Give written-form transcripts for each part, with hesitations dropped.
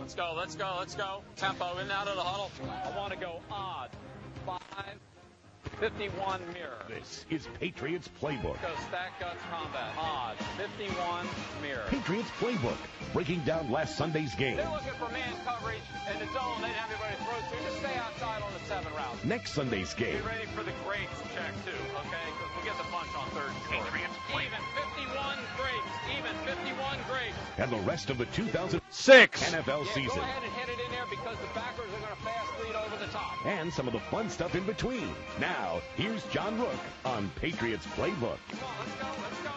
Let's go, let's go, let's go. Tempo in and out of the huddle. I want to go odd. 5, 51 mirror. This is Patriots Playbook. Go stack guts combat. Odd. 51 mirror. Patriots Playbook. Breaking down last Sunday's game. They're looking for man coverage in the zone. They have everybody throw to. Just stay outside on the 7 route. Next Sunday's game. Be ready for the greats check, too, okay? Because we get the punch on third and short. Patriots Playbook. Even 51 greats. Even 51 greats. And the rest of the 2006 NFL season. Go ahead and hit it in there because the backers are going to fast lead over the top. And some of the fun stuff in between. Now, here's John Rook on Patriots Playbook. Come on, let's go, let's go.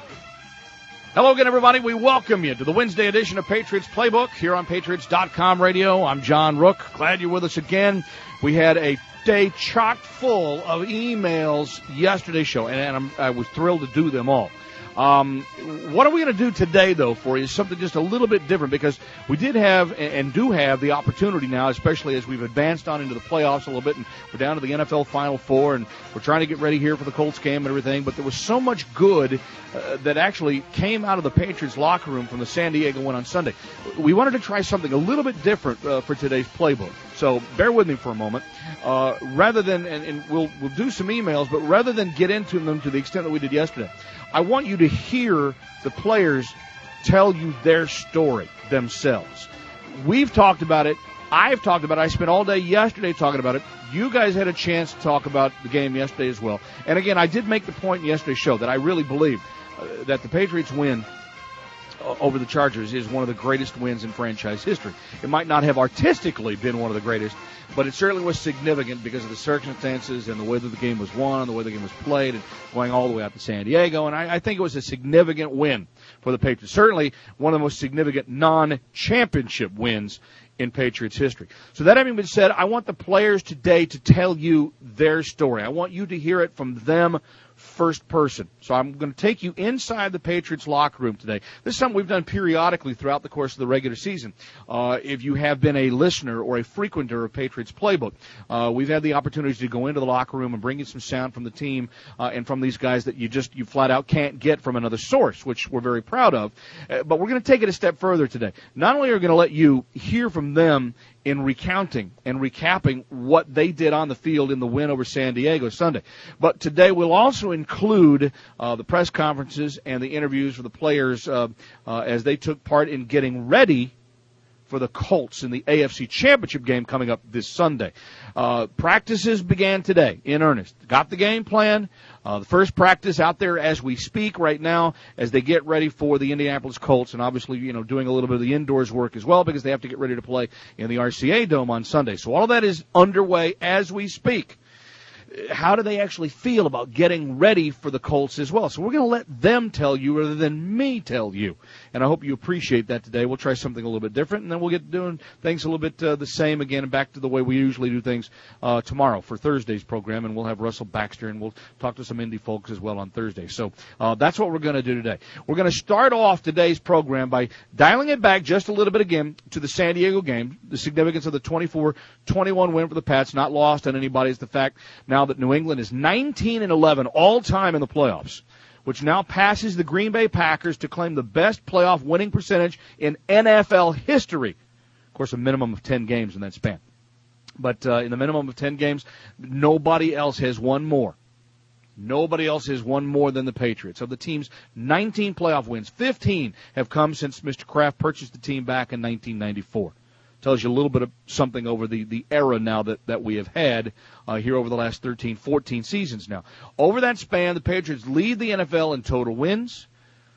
Hello again, everybody. We welcome you to the Wednesday edition of Patriots Playbook here on Patriots.com radio. I'm John Rook. Glad you're with us again. We had a day chock full of emails yesterday's show, and I was thrilled to do them all. What are we going to do today, though, for you is something just a little bit different because we did have and do have the opportunity now, especially as we've advanced on into the playoffs a little bit, and we're down to the NFL Final Four, and we're trying to get ready here for the Colts game and everything, but there was so much good that actually came out of the Patriots locker room from the San Diego win on Sunday. We wanted to try something a little bit different for today's playbook. So bear with me for a moment. Rather than, and we'll do some emails, but rather than get into them to the extent that we did yesterday, I want you to hear the players tell you their story themselves. We've talked about it. I've talked about it. I spent all day yesterday talking about it. You guys had a chance to talk about the game yesterday as well. And again, I did make the point in yesterday's show that I really believe that the Patriots win over the Chargers is one of the greatest wins in franchise history. It might not have artistically been one of the greatest, but it certainly was significant because of the circumstances and the way that the game was won and the way the game was played and going all the way out to San Diego. And I think it was a significant win for the Patriots. Certainly one of the most significant non-championship wins in Patriots history. So that having been said, I want the players today to tell you their story. I want you to hear it from them first person. So I'm going to take you inside the Patriots locker room today. This is something we've done periodically throughout the course of the regular season. If you have been a listener or a frequenter of Patriots Playbook, we've had the opportunity to go into the locker room and bring you some sound from the team and from these guys that you flat out can't get from another source, which we're very proud of. But we're going to take it a step further today. Not only are we going to let you hear from them in recounting and recapping what they did on the field in the win over San Diego Sunday, but today we'll also include the press conferences and the interviews for the players as they took part in getting ready for the Colts in the AFC Championship game coming up this Sunday. Practices began today in earnest. Got the game plan. The first practice out there as we speak right now as they get ready for the Indianapolis Colts, and obviously, doing a little bit of the indoors work as well because they have to get ready to play in the RCA Dome on Sunday. So all of that is underway as we speak. How do they actually feel about getting ready for the Colts as well? So we're going to let them tell you rather than me tell you. And I hope you appreciate that today. We'll try something a little bit different, and then we'll get doing things a little bit the same again and back to the way we usually do things tomorrow for Thursday's program. And we'll have Russell Baxter, and we'll talk to some Indy folks as well on Thursday. So that's what we're going to do today. We're going to start off today's program by dialing it back just a little bit again to the San Diego game, the significance of the 24-21 win for the Pats, not lost on anybody. Is the fact now that New England is 19-11 all-time in the playoffs, which now passes the Green Bay Packers to claim the best playoff winning percentage in NFL history. Of course, a minimum of 10 games in that span. But in the minimum of 10 games, nobody else has won more. Nobody else has won more than the Patriots. Of the team's 19 playoff wins, 15 have come since Mr. Kraft purchased the team back in 1994. Tells you a little bit of something over the era now that we have had here over the last 13, 14 seasons now. Over that span, the Patriots lead the NFL in total wins,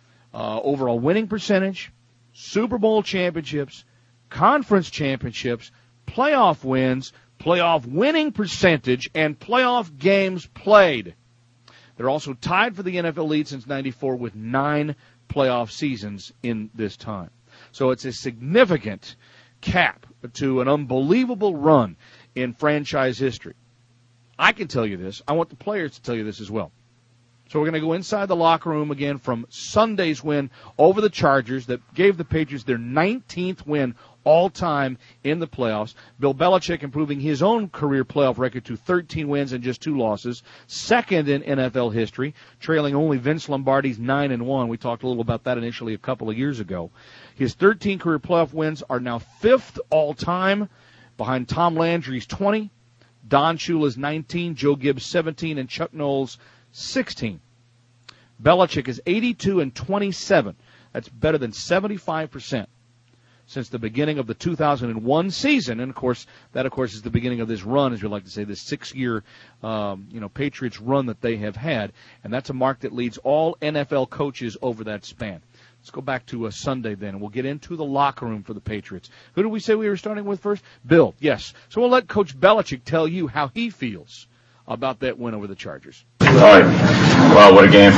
overall winning percentage, Super Bowl championships, conference championships, playoff wins, playoff winning percentage, and playoff games played. They're also tied for the NFL lead since 94 with 9 playoff seasons in this time. So it's a significant cap to an unbelievable run in franchise history. I can tell you this. I want the players to tell you this as well. So we're going to go inside the locker room again from Sunday's win over the Chargers that gave the Patriots their 19th win all-time in the playoffs. Bill Belichick improving his own career playoff record to 13 wins and just 2 losses, second in NFL history, trailing only Vince Lombardi's 9-1. We talked a little about that initially a couple of years ago. His 13 career playoff wins are now 5th all-time behind Tom Landry's 20, Don Shula's 19, Joe Gibbs' 17, and Chuck Noll's 16. Belichick is 82-27. That's better than 75% since the beginning of the 2001 season. And, of course, is the beginning of this run, as we like to say, this 6-year, Patriots run that they have had. And that's a mark that leads all NFL coaches over that span. Let's go back to Sunday then, and we'll get into the locker room for the Patriots. Who did we say we were starting with first? Bill, yes. So we'll let Coach Belichick tell you how he feels about that win over the Chargers. All right. Wow, what a game.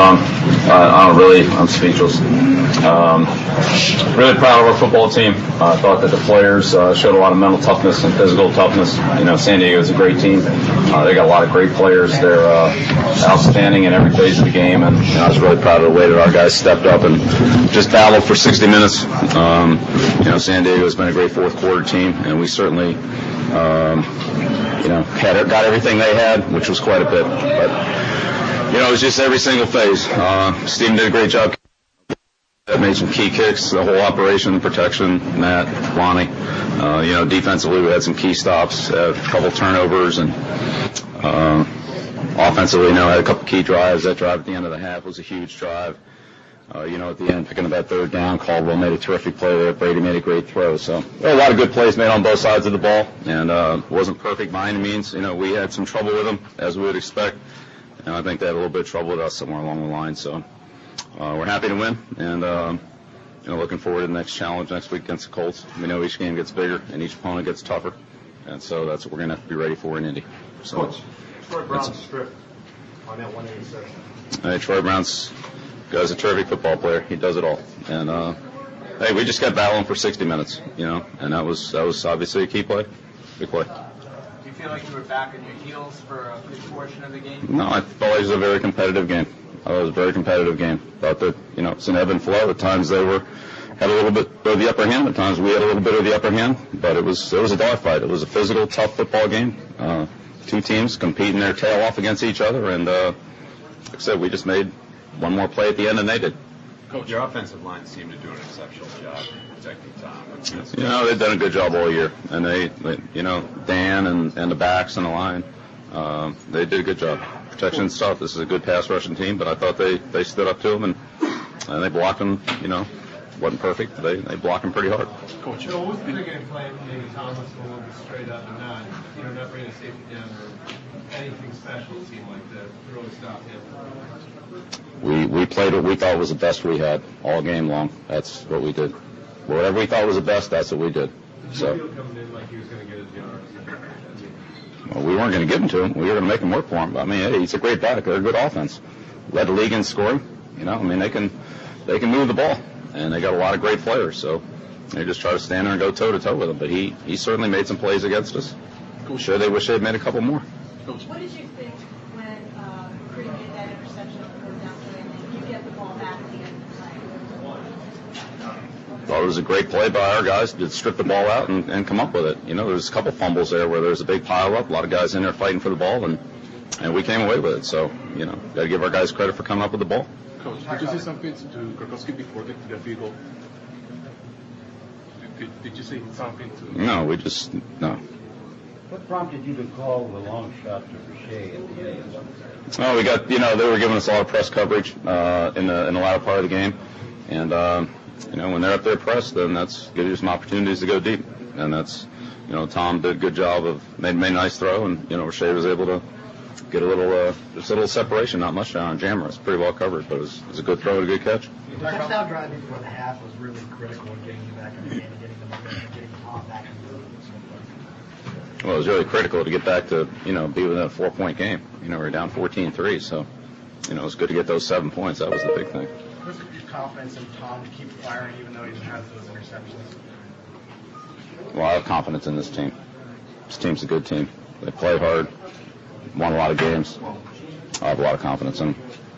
I'm speechless. Really proud of our football team. I thought that the players showed a lot of mental toughness and physical toughness. San Diego is a great team. They got a lot of great players. They're outstanding in every phase of the game, and I was really proud of the way that our guys stepped up and just battled for 60 minutes. San Diego has been a great fourth quarter team, and we certainly got everything they had, which was quite a bit. But, it was just every single phase. Steven did a great job. Made some key kicks, the whole operation, protection, Matt, Lonnie. Defensively, we had some key stops, a couple turnovers, and offensively, had a couple key drives. That drive at the end of the half was a huge drive. At the end, picking up that third down, Caldwell made a terrific play there. Brady made a great throw. So there were a lot of good plays made on both sides of the ball, and it wasn't perfect by any means. We had some trouble with them, as we would expect, and I think they had a little bit of trouble with us somewhere along the line. So we're happy to win, and looking forward to the next challenge next week against the Colts. We know each game gets bigger and each opponent gets tougher, and so that's what we're going to have to be ready for in Indy. So, Coach, Troy Brown's strip on that one interception. Troy Brown's guy's a terrific football player. He does it all. And, we just got battling for 60 minutes, and that was obviously a key play. Big play. Do you feel like you were back on your heels for a good portion of the game? No, I thought it was a very competitive game. Thought that, it's an ebb and flow. At times they had a little bit of the upper hand. At times we had a little bit of the upper hand. But it was a dogfight. It was a physical, tough football game. Two teams competing their tail off against each other. And, like I said, we just made one more play at the end than they did. Coach, your offensive line seemed to do an exceptional job protecting Tom. They've done a good job all year, and they Dan and the backs and the line, they did a good job. Protection and stuff. This is a good pass rushing team, but I thought they stood up to them and they blocked them. Wasn't perfect. They blocked them pretty hard. Coach, what was the bigger game plan? Maybe Thomas a little bit straight up and not bringing a safety down or anything special. It seemed like to really stop him. We played what we thought was the best we had all game long. That's what we did. Whatever we thought was the best, that's what we did. So. Did you feel coming in like he was going to get his yards? Well, we weren't going to give him to him. We were going to make him work for him. He's a great back. They're a good offense. Led the league in scoring. They can move the ball, and they got a lot of great players. So they just try to stand there and go toe to toe with him. But he certainly made some plays against us. Sure, they wish they had made a couple more. What did you think when Purdy made that interception down and you get the ball back at the end of the play? Thought it was a great play by our guys to strip the ball out and come up with it. There's a couple fumbles there where there's a big pile up, a lot of guys in there fighting for the ball, and we came away with it. So, got to give our guys credit for coming up with the ball. Coach, did you say something to Gronkowski before the field goal? Did you say something to? No. What prompted you to call the long shot to Boucher at the end? Oh, we got, they were giving us a lot of press coverage in the latter part of the game. And, when they're up there pressed, then that's gives you some opportunities to go deep. And that's, Tom did a good job made a nice throw, and, Boucher was able to get a little separation, not much down on Jammer. It's pretty well covered, but it was a good throw and a good catch. The touchdown drive before the half was really critical in getting you back in the game and getting the momentum, getting Tom back in the game. Well, it was really critical to get back to, be within a 4-point game. We were down 14-3, so, it was good to get those 7 points. That was the big thing. What's your confidence in Tom to keep firing even though he has those interceptions? Well, I have confidence in this team. This team's a good team. They play hard, won a lot of games. I have a lot of confidence in them.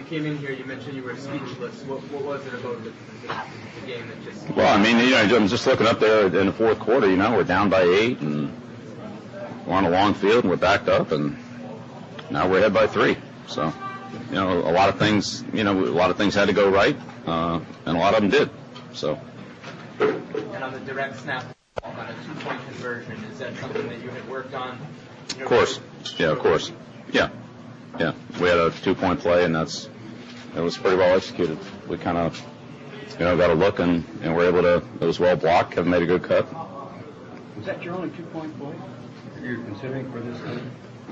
came in here, you mentioned you were speechless. What was it about the game that just... Well, I mean, I'm just looking up there in the fourth quarter, we're down by 8, and we're on a long field, and we're backed up, and now we're ahead by 3. So, a lot of things had to go right, and a lot of them did. So. And on the direct snap, on a 2-point conversion, is that something that you had worked on? Of course. Yeah, of course. Yeah. Yeah. We had a 2-point play, and it was pretty well executed. We kind of, got a look, and we're able to, it was well blocked. Kevin made a good cut. Was that your only 2-point play that you're considering for this game?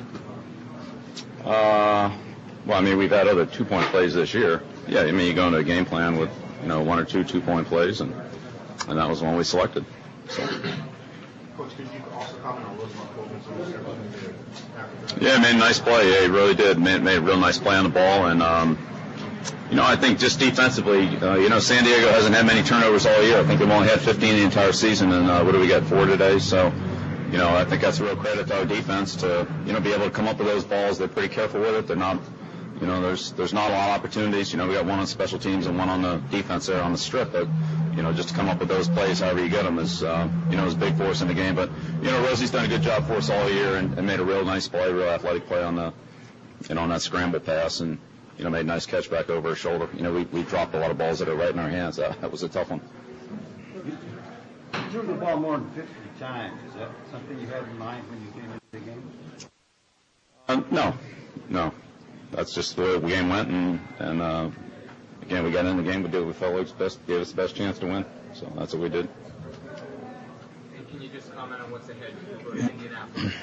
Well, I mean, we've had other 2-point plays this year. Yeah, I mean, you go into a game plan with, 1 or 2 2-point plays, and that was the one we selected. So. Coach, could you also comment on Rosemont Coleman's Yeah, made a nice play. Yeah, he really did. Made a real nice play on the ball, and I think just defensively, San Diego hasn't had many turnovers all year. I think they've only had 15 the entire season, and what do we got, 4 today? So, I think that's a real credit to our defense to, be able to come up with those balls. They're pretty careful with it. They're not, there's not a lot of opportunities. We got 1 on special teams and 1 on the defense there on the strip, but, just to come up with those plays, however you get them, is is big for us in the game. But, Rosie's done a good job for us all year and made a real nice play, real athletic play on the, on that scramble pass, and, made a nice catch back over her shoulder. We dropped a lot of balls that are right in our hands. That was a tough one. You threw the ball more than 50 times. Is that something you had in mind when you came into the game? No. That's just the way the game went, and again, we got in the game. We did what we felt like gave us the best chance to win. So that's what we did. And can you just comment on what's ahead for Indianapolis?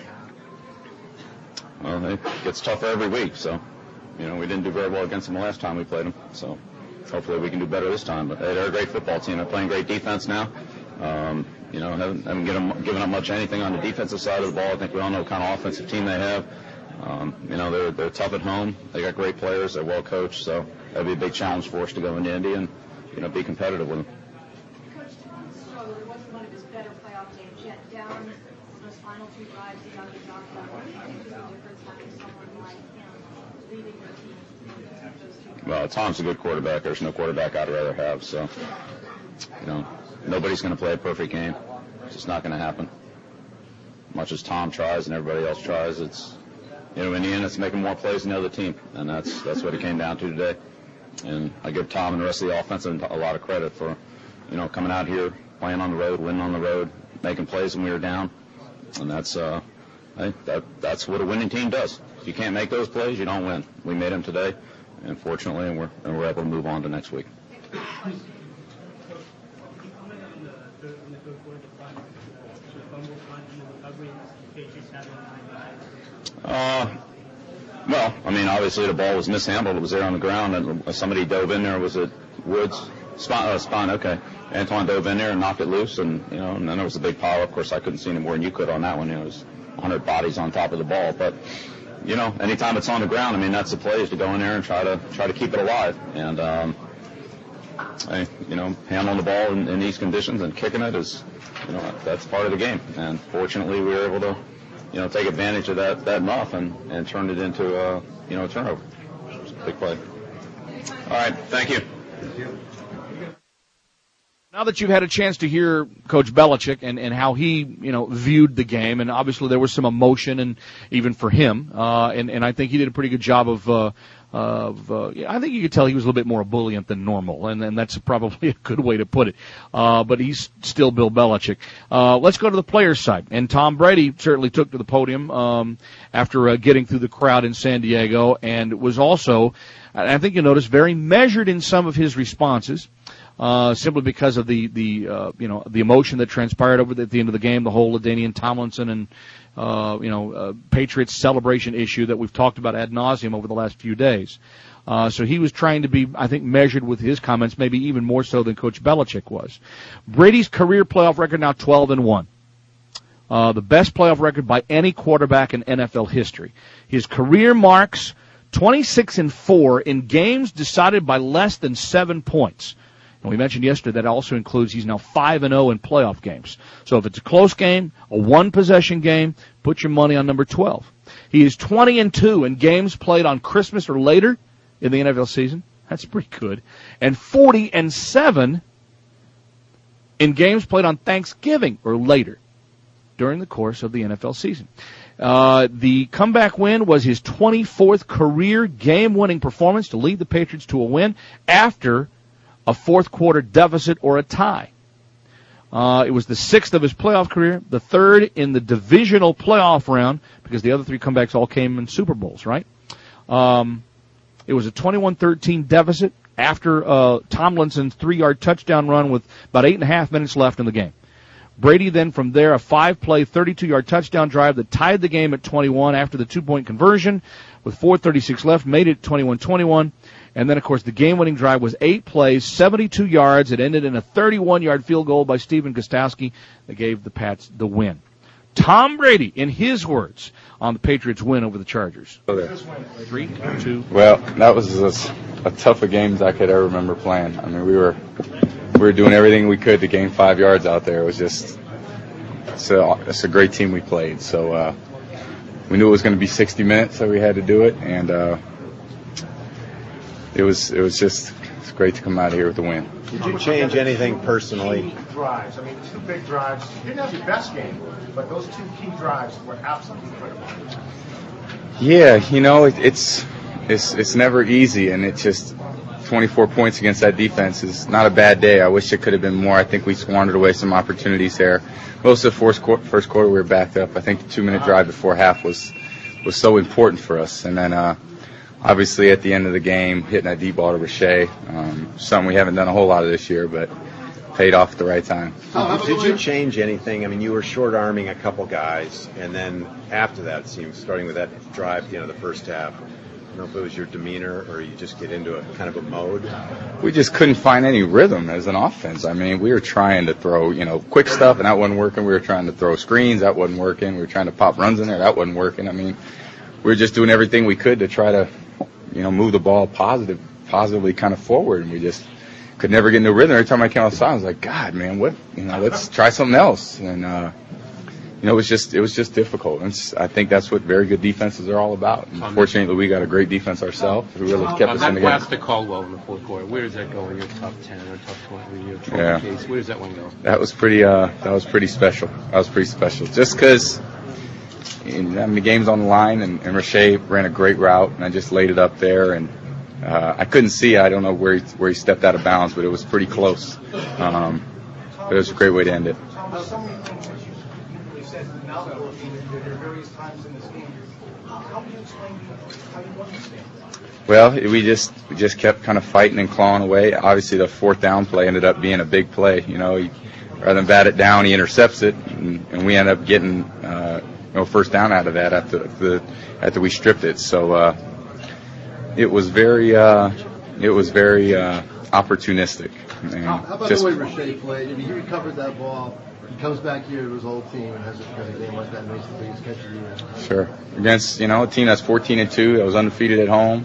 Well, it gets tougher every week. So, we didn't do very well against them the last time we played them. So hopefully we can do better this time. But they're a great football team. They're playing great defense now. Haven't given up much anything on the defensive side of the ball. I think we all know what kind of offensive team they have. They're tough at home. They got great players. They're well coached. So that'd be a big challenge for us to go into Indy and, be competitive with them. Coach, Tom struggled. It wasn't one of his better playoff games yet. Down on those final 2 drives, he got the job done. What do you think is the difference having someone like him leading your team in those 2 drives? Well, Tom's a good quarterback. There's no quarterback I'd rather have. So, nobody's going to play a perfect game. It's just not going to happen. Much as Tom tries and everybody else tries, it's, in the end, it's making more plays than the other team, and that's what it came down to today. And I give Tom and the rest of the offense a lot of credit for, coming out here, playing on the road, winning on the road, making plays when we were down, and that's that's what a winning team does. If you can't make those plays, you don't win. We made them today, and fortunately, and we're able to move on to next week. Well, I mean, obviously the ball was mishandled. It was there on the ground, and somebody dove in there. Was it Woods? Spahn, okay. Antoine dove in there and knocked it loose, and and then there was a big pile. Of course, I couldn't see any more than you could on that one. It was 100 bodies on top of the ball. But anytime it's on the ground, I mean, that's the play, is to go in there and try to keep it alive. And handling the ball in these conditions and kicking it is, that's part of the game. And fortunately, we were able to, take advantage of that muff and turn it into a turnover. It's a big play. All right, thank you. Now that you've had a chance to hear Coach Belichick and how he, viewed the game, and obviously there was some emotion, and even for him, and I think he did a pretty good job I think you could tell he was a little bit more ebullient than normal, and that's probably a good way to put it. But he's still Bill Belichick. Let's go to the players' side. And Tom Brady certainly took to the podium after getting through the crowd in San Diego, and was also, I think you'll notice, very measured in some of his responses. Simply because of the emotion that transpired at the end of the game, the whole LaDainian Tomlinson and Patriots celebration issue that we've talked about ad nauseum over the last few days. So he was trying to be, I think, measured with his comments, maybe even more so than Coach Belichick was. Brady's career playoff record now 12-1. The best playoff record by any quarterback in NFL history. His career marks 26-4 in games decided by less than 7 points. And we mentioned yesterday that also includes he's now 5-0 in playoff games. So if it's a close game, a one-possession game, put your money on number 12. He is 20-2 in games played on Christmas or later, in the NFL season. That's pretty good. And 40-7 in games played on Thanksgiving or later during the course of the NFL season. The comeback win was his 24th career game-winning performance to lead the Patriots to a win after a fourth-quarter deficit or a tie. It was the 6th of his playoff career, the 3rd in the divisional playoff round, because the other 3 comebacks all came in Super Bowls, right? It was a 21-13 deficit after Tomlinson's 3-yard touchdown run with about 8.5 minutes left in the game. Brady then from there a 5-play, 32-yard touchdown drive that tied the game at 21 after the 2-point conversion with 4:36 left, made it 21-21. And then, of course, the game-winning drive was 8 plays, 72 yards. It ended in a 31-yard field goal by Stephen Gostkowski that gave the Pats the win. Tom Brady, in his words, on the Patriots' win over the Chargers. 3, 2. Well, that was as tough a game as I could ever remember playing. I mean, we were doing everything we could to gain 5 yards out there. It was just it's a great team we played. So we knew it was going to be 60 minutes, so we had to do it, and it was great to come out of here with the win. Did you change anything personally? Key drives. I mean, 2 big drives. You didn't have your best game, but those 2 key drives were absolutely critical. Yeah, you know, it's never easy, and it's just 24 points against that defense is not a bad day. I wish it could have been more. I think we squandered away some opportunities there. Most of the first quarter we were backed up. I think the 2-minute drive before half was so important for us, and then obviously at the end of the game, hitting that deep ball to Rashay, something we haven't done a whole lot of this year, but paid off at the right time. Did you change anything? I mean, you were short-arming a couple guys, and then after that, it seems, starting with that drive at the end of the first half, I don't know if it was your demeanor or you just get into a kind of a mode. We just couldn't find any rhythm as an offense. I mean, we were trying to throw, quick stuff, and that wasn't working. We were trying to throw screens, that wasn't working. We were trying to pop runs in there, that wasn't working. I mean, we were just doing everything we could to try to move the ball positively kind of forward, and we just could never get into a rhythm. Every time I came outside, I was like, God, man, let's try something else. And, it was just difficult. And I think that's what very good defenses are all about. And fortunately, we got a great defense ourselves who really kept us in the game. That pass to Caldwell in the fourth quarter, where does that go in your top 10 or top 20 in your trophy case? Where does that one go? That was pretty special. Just because, the game's on the line, and Rashay ran a great route, and I just laid it up there, and I couldn't see. I don't know where he stepped out of bounds, but it was pretty close. But it was a great way to end it. So many things that you said now that there are various times in this game. How would you explain how you won this game? Well, we just kept kind of fighting and clawing away. Obviously, the 4th down play ended up being a big play. Rather than bat it down, he intercepts it, and we end up getting first down out of that after we stripped it. So it was very opportunistic. How about the way Rashay played? I mean, he recovered that ball. He comes back here to his old team and has a game like that and makes the biggest catch of the year. Sure. Against, a team that's 14-2, that was undefeated at home.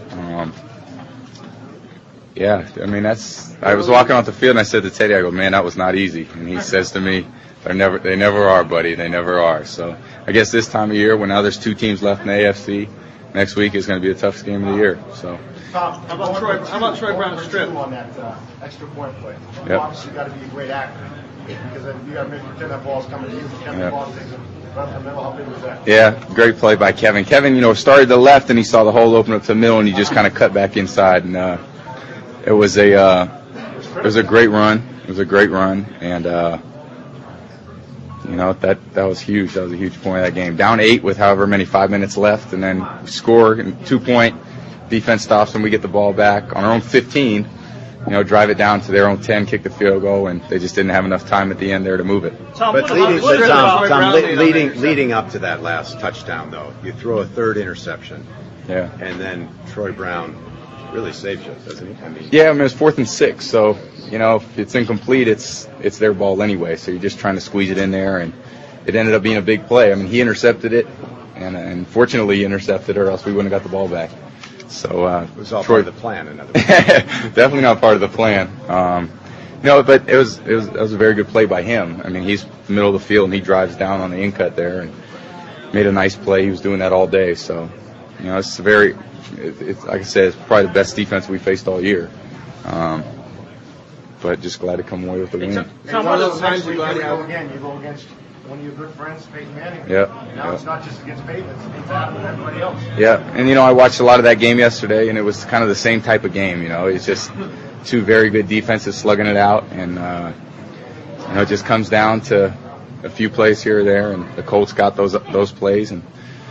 I was walking off the field and I said to Teddy, I go, man, that was not easy. And he says to me, they never are, buddy. They never are. So I guess this time of year, when now there's 2 teams left in the AFC, next week is going to be the toughest game of the year. So. Tom, how about Troy Brown's strip on that extra point play? You obviously got to be a great actor because you got to make pretend that ball's coming to you. Kevin the ball takes it right up the middle. How big was that? Yeah, great play by Kevin. Kevin, started to the left and he saw the hole open up to the middle and he just kind of cut back inside. And it was a great run. It was a great run, and that was huge. That was a huge point of that game. Down 8 with however many 5 minutes left, and then score and 2-point. Defense stops and we get the ball back on our own 15, drive it down to their own 10, kick the field goal, and they just didn't have enough time at the end there to move it. But leading up to that last touchdown, though, you throw a 3rd interception. Yeah. And then Troy Brown really saves you, doesn't he? It was 4th and 6, so, if it's incomplete, it's their ball anyway, so you're just trying to squeeze it in there, and it ended up being a big play. He intercepted it, and fortunately he intercepted it, or else we wouldn't have got the ball back. So it was all part of the plan, in other words. Definitely not part of the plan. But it was a very good play by him. He's in the middle of the field and he drives down on the in-cut there and made a nice play. He was doing that all day. So You know, it's like I said, it's probably the best defense we faced all year. But just glad to come away with the win. Tom, one of those times you go against one of your good friends, Peyton Manning. Yeah. Now it's not just against Peyton, it's happening with everybody else. Yeah, and I watched a lot of that game yesterday, and it was kind of the same type of game. It's just two very good defenses slugging it out, and it just comes down to a few plays here or there, and the Colts got those plays, and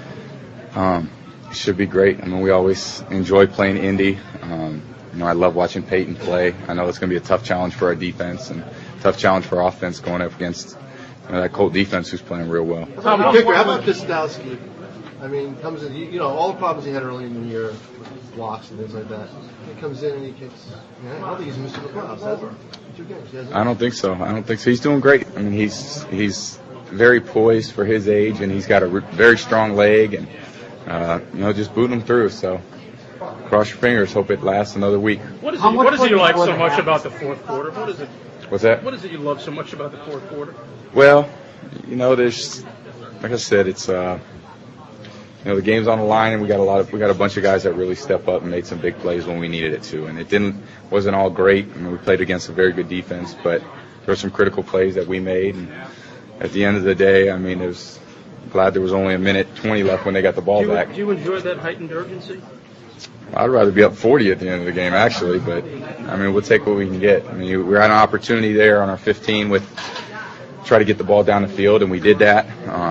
it should be great. I mean, we always enjoy playing Indy. I love watching Peyton play. I know it's going to be a tough challenge for our defense and tough challenge for our offense going up against that Colt defense who's playing real well. Tom, how about Gostkowski? I mean, comes in, all the problems he had early in the year, with blocks and things like that. He comes in and he kicks. I don't think he's missed the playoffs, has he? 2 games. I don't think so. He's doing great. I mean, he's very poised for his age, and he's got a very strong leg, and just booting him through. So cross your fingers, hope it lasts another week. What is it you like so much about the fourth quarter? What is it? What's that? What is it you love so much about the fourth quarter? Well, there's, like I said, it's the game's on the line, and we got a bunch of guys that really step up and made some big plays when we needed it to. And it wasn't all great. I mean, we played against a very good defense, but there were some critical plays that we made. And at the end of the day, I mean, glad there was only 1:20 left when they got the ball back. Do you enjoy that heightened urgency? I'd rather be up 40 at the end of the game, actually, but I mean, we'll take what we can get. I mean, we had an opportunity there on our 15 try to get the ball down the field, and we did that.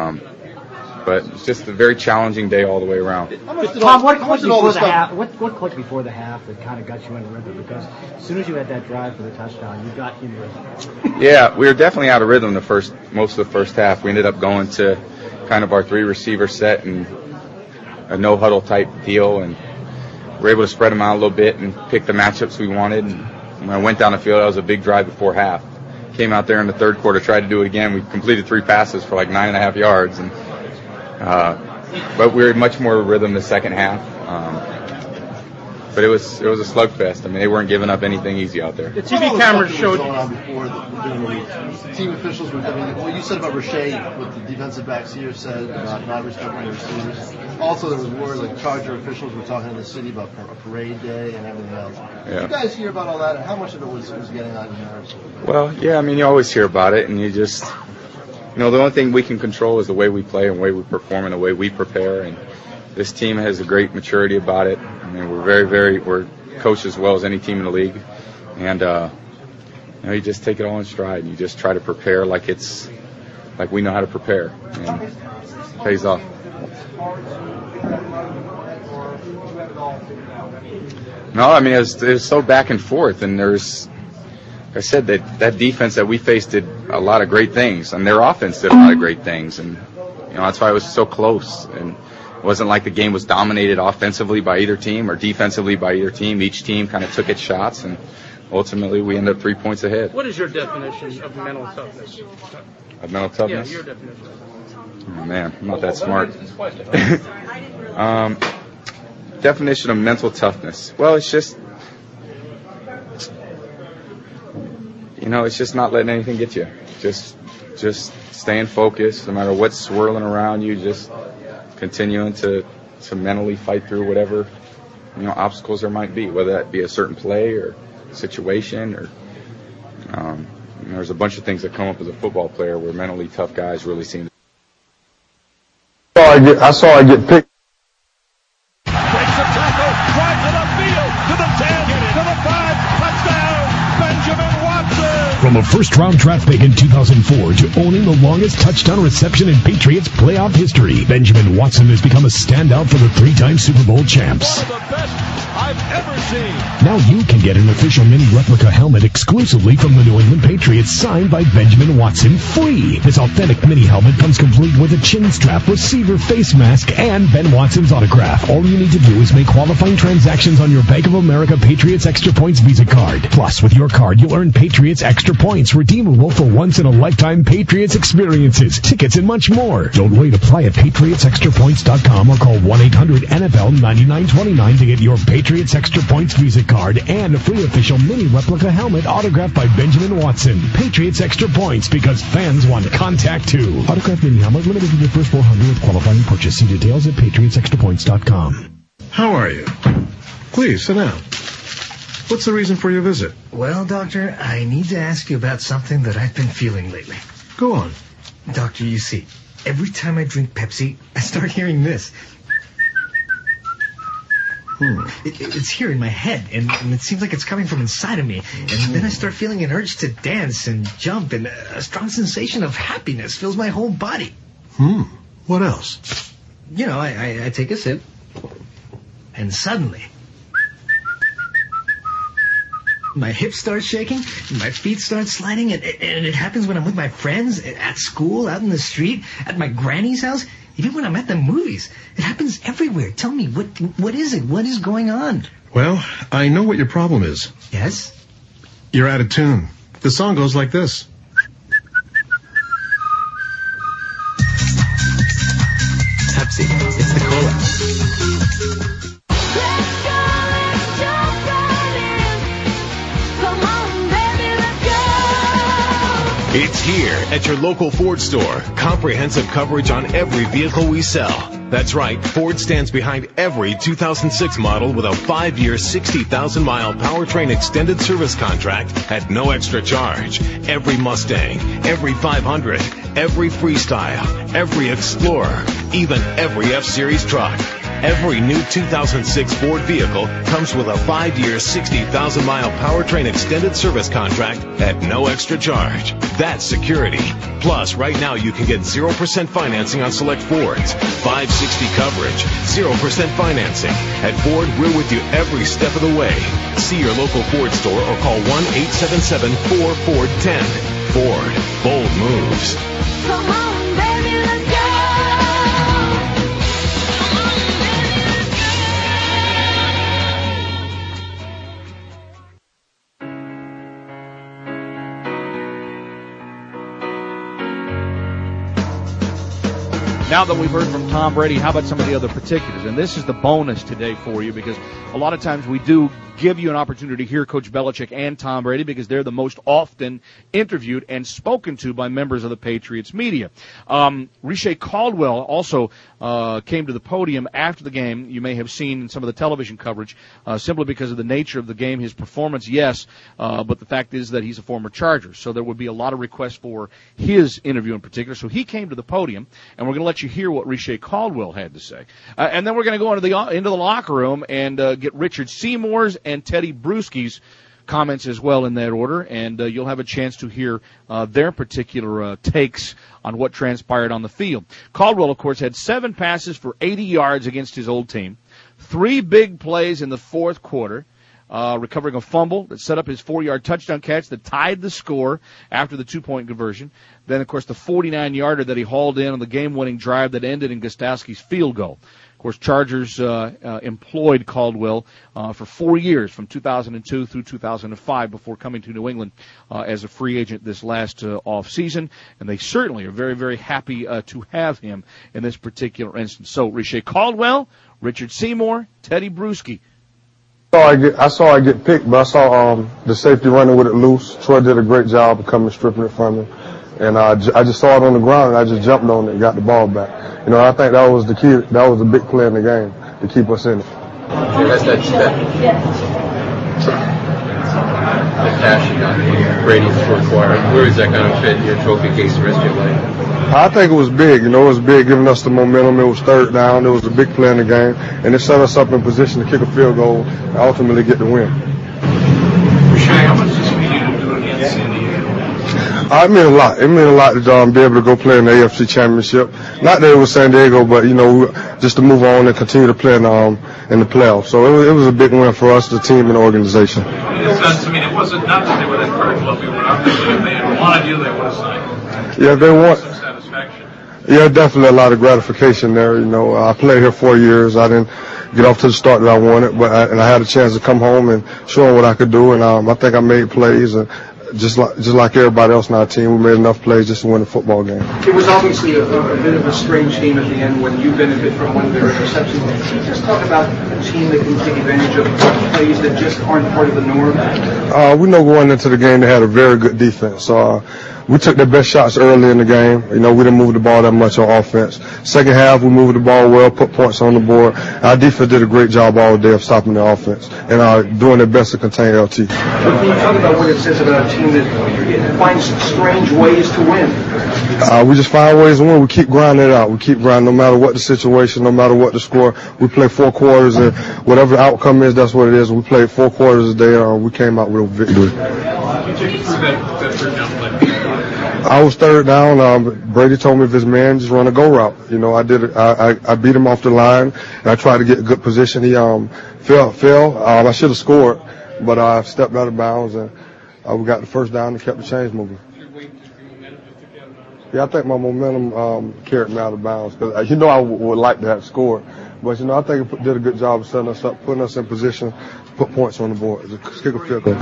But it's just a very challenging day all the way around. Tom, what clicked before the half? What clicked before the half that kind of got you in rhythm? Because as soon as you had that drive for the touchdown, you got in rhythm. Yeah, we were definitely out of rhythm most of the first half. We ended up going to kind of our 3 receiver set and a no huddle type deal, and we're able to spread them out a little bit and pick the matchups we wanted. And when I went down the field, that was a big drive before half. Came out there in the third quarter, tried to do it again. We completed 3 passes for like 9.5 yards, and but we were much more rhythm the second half. But it was a slugfest. I mean, they weren't giving up anything easy out there. The TV cameras showed. Going on before during the week. Team officials were. I mean, what you said about Rashay, what the defensive backs here said about not respecting the receivers. Also, there was word like Charger officials were talking in the city about a parade day and everything else. Yeah. Did you guys hear about all that? And how much of it was getting on your nerves? Well, yeah. I mean, you always hear about it, and you just. The only thing we can control is the way we play and the way we perform and the way we prepare. And this team has a great maturity about it. I mean, we're coached as well as any team in the league. And, you just take it all in stride and you just try to prepare like we know how to prepare. And it pays off. No, I mean, it's so back and forth, and I said that defense that we faced did a lot of great things, and their offense did a lot of great things, and that's why it was so close. And it wasn't like the game was dominated offensively by either team or defensively by either team. Each team kind of took its shots, and ultimately we ended up 3 points ahead. What is your definition of mental toughness? Of mental toughness? Yeah, your definition. Oh man, I'm not that smart. Definition of mental toughness. Well, it's just. It's just not letting anything get you. Just staying focused, no matter what's swirling around you. Just continuing to mentally fight through whatever obstacles there might be, whether that be a certain play or situation, or there's a bunch of things that come up as a football player where mentally tough guys really seem. I saw it get picked. Breaks the tackle right to the field, to the 10, to the 5, touchdown, Benjamin Watson. From a first-round draft pick in 2004 to owning the longest touchdown reception in Patriots playoff history, Benjamin Watson has become a standout for the 3-time Super Bowl champs. One of the best I've ever seen. Now you can get an official mini replica helmet exclusively from the New England Patriots, signed by Benjamin Watson, free. This authentic mini helmet comes complete with a chin strap, receiver face mask, and Ben Watson's autograph. All you need to do is make qualifying transactions on your Bank of America Patriots Extra Points Visa card. Plus, with your card, you'll earn Patriots Extra Points, redeemable for once-in-a-lifetime Patriots experiences, tickets, and much more. Don't wait. Apply at PatriotsExtraPoints.com or call 1-800-NFL-9929 to get your Patriots Patriots Extra Points Visa card and a free official mini replica helmet autographed by Benjamin Watson. Patriots Extra Points, because fans want contact too. Autographed mini helmet limited to the first 400 with qualifying purchase. See details at patriotsextrapoints.com. How are you? Please, sit down. What's the reason for your visit? Well, Doctor, I need to ask you about something that I've been feeling lately. Go on. Doctor, you see, every time I drink Pepsi, I start hearing this. It's here in my head, and it seems like it's coming from inside of me. And then I start feeling an urge to dance and jump, and a strong sensation of happiness fills my whole body. What else? You know, I take a sip, and suddenly, my hips start shaking, my feet start sliding, and it happens when I'm with my friends, at school, out in the street, at my granny's house, even when I'm at the movies. It happens everywhere. Tell me, what is it? What is going on? Well, I know what your problem is. Yes? You're out of tune. The song goes like this. Pepsi, it's the cola. It's here at your local Ford store. Comprehensive coverage on every vehicle we sell. That's right, Ford stands behind every 2006 model with a 5-year, 60,000-mile powertrain extended service contract at no extra charge. Every Mustang, every 500, every Freestyle, every Explorer, even every F-Series truck. Every new 2006 Ford vehicle comes with a 5-year, 60,000-mile powertrain extended service contract at no extra charge. That's security. Plus, right now you can get 0% financing on select Fords, 560 coverage, 0% financing. At Ford, we're with you every step of the way. See your local Ford store or call 1-877-4-FORD-10. Ford. Bold moves. Come on, baby, let's go. Now that we've heard from Tom Brady, how about some of the other particulars? And this is the bonus today for you, because a lot of times we do give you an opportunity to hear Coach Belichick and Tom Brady because they're the most often interviewed and spoken to by members of the Patriots media. Riche Caldwell also came to the podium after the game. You may have seen in some of the television coverage, simply because of the nature of the game, his performance, yes, but the fact is that he's a former Charger, so there would be a lot of requests for his interview in particular. So he came to the podium, and we're going to let you hear what Riche Caldwell had to say. And then we're going to go into the locker room and get Richard Seymour's and Teddy Bruschi's comments as well in that order, and you'll have a chance to hear their particular takes on what transpired on the field. Caldwell, of course, had 7 passes for 80 yards against his old team, 3 big plays in the fourth quarter, recovering a fumble that set up his 4-yard touchdown catch that tied the score after the 2-point conversion. Then, of course, the 49-yarder that he hauled in on the game-winning drive that ended in Gostowski's field goal. Of course, Chargers employed Caldwell for 4 years, from 2002 through 2005, before coming to New England as a free agent this last off-season. And they certainly are very, very happy to have him in this particular instance. So, Riche Caldwell, Richard Seymour, Teddy Bruschi. I saw it get picked, but I saw the safety running with it loose. Troy did a great job of coming stripping it from him. And I just saw it on the ground, and I just jumped on it and got the ball back. You know, I think that was the key. That was the big play in the game to keep us in it. That's that pass you got Brady's required. Where is that going to fit in your trophy case the rest of your life? I think it was big. You know, it was big, giving us the momentum. It was third down. It was a big play in the game, and it set us up in position to kick a field goal and ultimately get the win. How much does this mean to do against San Diego? It meant a lot. It meant a lot to be able to go play in the AFC Championship. Not that it was San Diego, but, you know, just to move on and continue to play in the playoffs. So it was a big win for us, the team, and the organization. In a sense, I mean, it wasn't not that they were that critical of you, but I think if they had wanted you, they would have signed. Yeah, they want some satisfaction. Yeah, definitely a lot of gratification there. You know, I played here 4 years. I didn't get off to the start that I wanted, but I had a chance to come home and show them what I could do, and I think I made plays, and just like everybody else on our team, we made enough plays just to win the football game. It was obviously a bit of a strange game at the end when you benefit from one of their interceptions. Can you just talk about a team that can take advantage of plays that just aren't part of the norm? We know going into the game they had a very good defense. We took their best shots early in the game. We didn't move the ball that much on offense. Second half, we moved the ball well, put points on the board. Our defense did a great job all day of stopping their offense and doing their best to contain LT. Can you talk about what it says about a team that finds strange ways to win? We just find ways to win. We keep grinding it out. We keep grinding no matter what the situation, no matter what the score. We play 4 quarters, and whatever the outcome is, that's what it is. We played 4 quarters a day, and we came out with a victory. I was third down. Brady told me if his man just run a go route. I beat him off the line, and I tried to get a good position. He fell. I should have scored, but I stepped out of bounds, and we got the first down and kept the chains moving. Yeah, I think my momentum carried me out of bounds because I would like to have scored, but I think it did a good job of setting us up, putting us in position to put points on the board, to kick a field goal.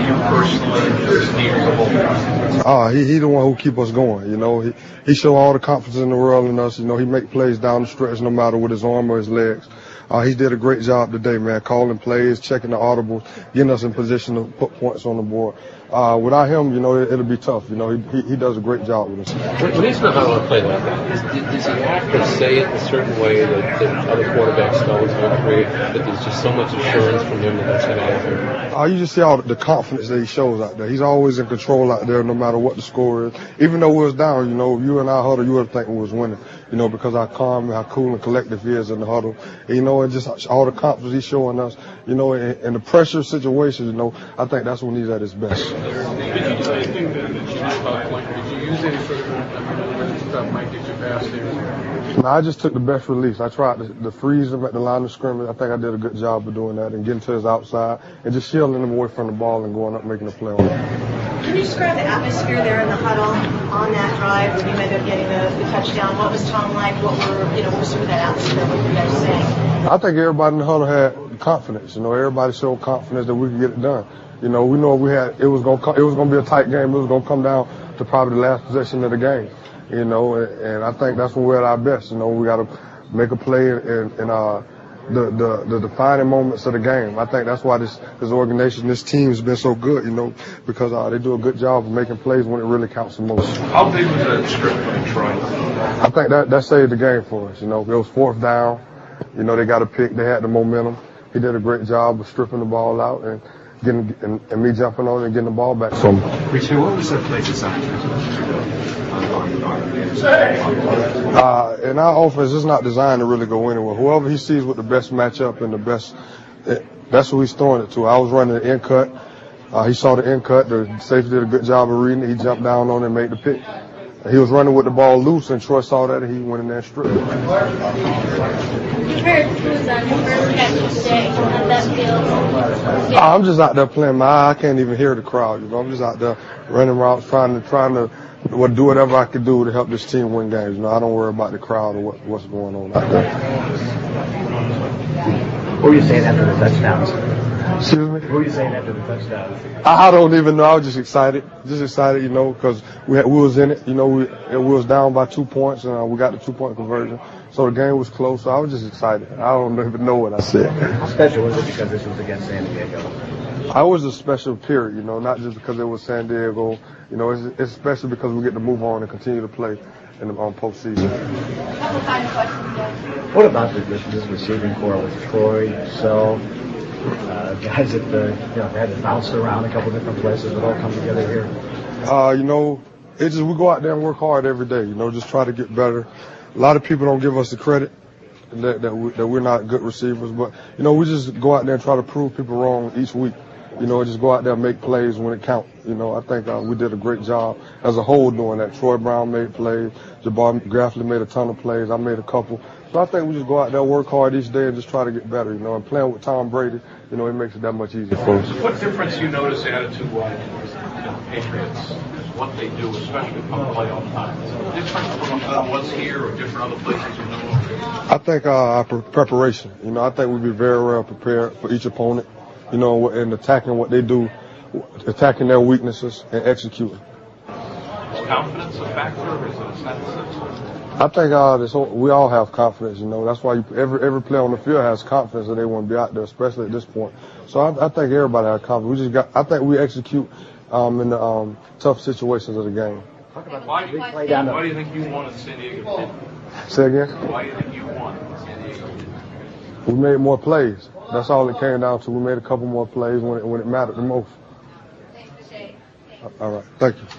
He the one who keep us going. He show all the confidence in the world in us. He make plays down the stretch no matter with his arm or his legs. He did a great job today, man, calling plays, checking the audibles, getting us in position to put points on the board. Without him, it'll be tough. He does a great job with us. When he's not on a play like that, does he have to say it a certain way that other quarterbacks don't create, that there's just so much assurance from him that that's going to happen? You just see all the confidence that he shows out there. He's always in control out there no matter what the score is. Even though we was down, you and I huddle, you would think we was winning, because how calm, how cool and collective he is in the huddle. And just all the confidence he's showing us, in the pressure situations, I think that's when he's at his best. Did you do anything that you did you use any sort of stuff might get you past there? No, I just took the best release. I tried to freeze him at the line of scrimmage. I think I did a good job of doing that and getting to his outside and just shielding him away from the ball and going up making a play on it. Can you describe the atmosphere there in the huddle on that drive when you ended up getting the touchdown? What was Tom like? What was sort of that atmosphere? What were you guys saying? I think everybody in the huddle had confidence. Everybody showed confidence that we could get it done. We know it was gonna be a tight game. It was gonna come down to probably the last possession of the game. And I think that's when we're at our best. We got to make a play in the defining moments of the game. I think that's why this organization, this team has been so good. Because they do a good job of making plays when it really counts the most. How big was that strip by Troy? I think that saved the game for us. It was 4th down. They got a pick. They had the momentum. He did a great job of stripping the ball out and me jumping on it and getting the ball back from him. Richard, what was that play designed? In our offense, it's not designed to really go anywhere. Whoever he sees with the best matchup and the best, that's who he's throwing it to. I was running the end cut. He saw the end cut. The safety did a good job of reading it. He jumped down on it and made the pick. He was running with the ball loose, and Troy saw that, and he went in there and stripped it. Who was on your first catch today? How'd that feel? I'm just out there playing I can't even hear the crowd. I'm just out there running routes, trying to do whatever I could do to help this team win games. I don't worry about the crowd or what's going on out there. What were you saying after the touchdowns? Excuse me? What were you saying after the touchdowns? I don't even know. I was just excited, because we was in it. We was down by 2 points, and we got the 2-point conversion. So the game was close. So I was just excited. I don't even know what I said. How special was it because this was against San Diego? I was a special period, not just because it was San Diego. It's special because we get to move on and continue to play in the postseason. What about this receiving core with Troy, yourself, guys that had to bounce around a couple different places that all come together here? It's just we go out there and work hard every day. Just try to get better. A lot of people don't give us the credit that we're not good receivers, but we just go out there and try to prove people wrong each week. Just go out there and make plays when it counts. I think we did a great job as a whole doing that. Troy Brown made plays. Jabbar Grafley made a ton of plays. I made a couple. So I think we just go out there, work hard each day, and just try to get better. And playing with Tom Brady, it makes it that much easier for us. What difference you notice attitude-wise towards the Patriots, what they do, especially come playoff time? Different from what's here or different other places you know? I think our preparation. I think we'd be very well prepared for each opponent. And attacking what they do attacking their weaknesses and executing. Is confidence a factor, or is it a sense? I think we all have confidence, you know. That's why every player on the field has confidence that they want to be out there, especially at this point. So I think everybody has confidence. I think we execute in the tough situations of the game. Why do you think you won in San Diego? Say again? Why do you think you won in San Diego? We made more plays. That's all it came down to. We made a couple more plays when it mattered the most. All right. Thank you.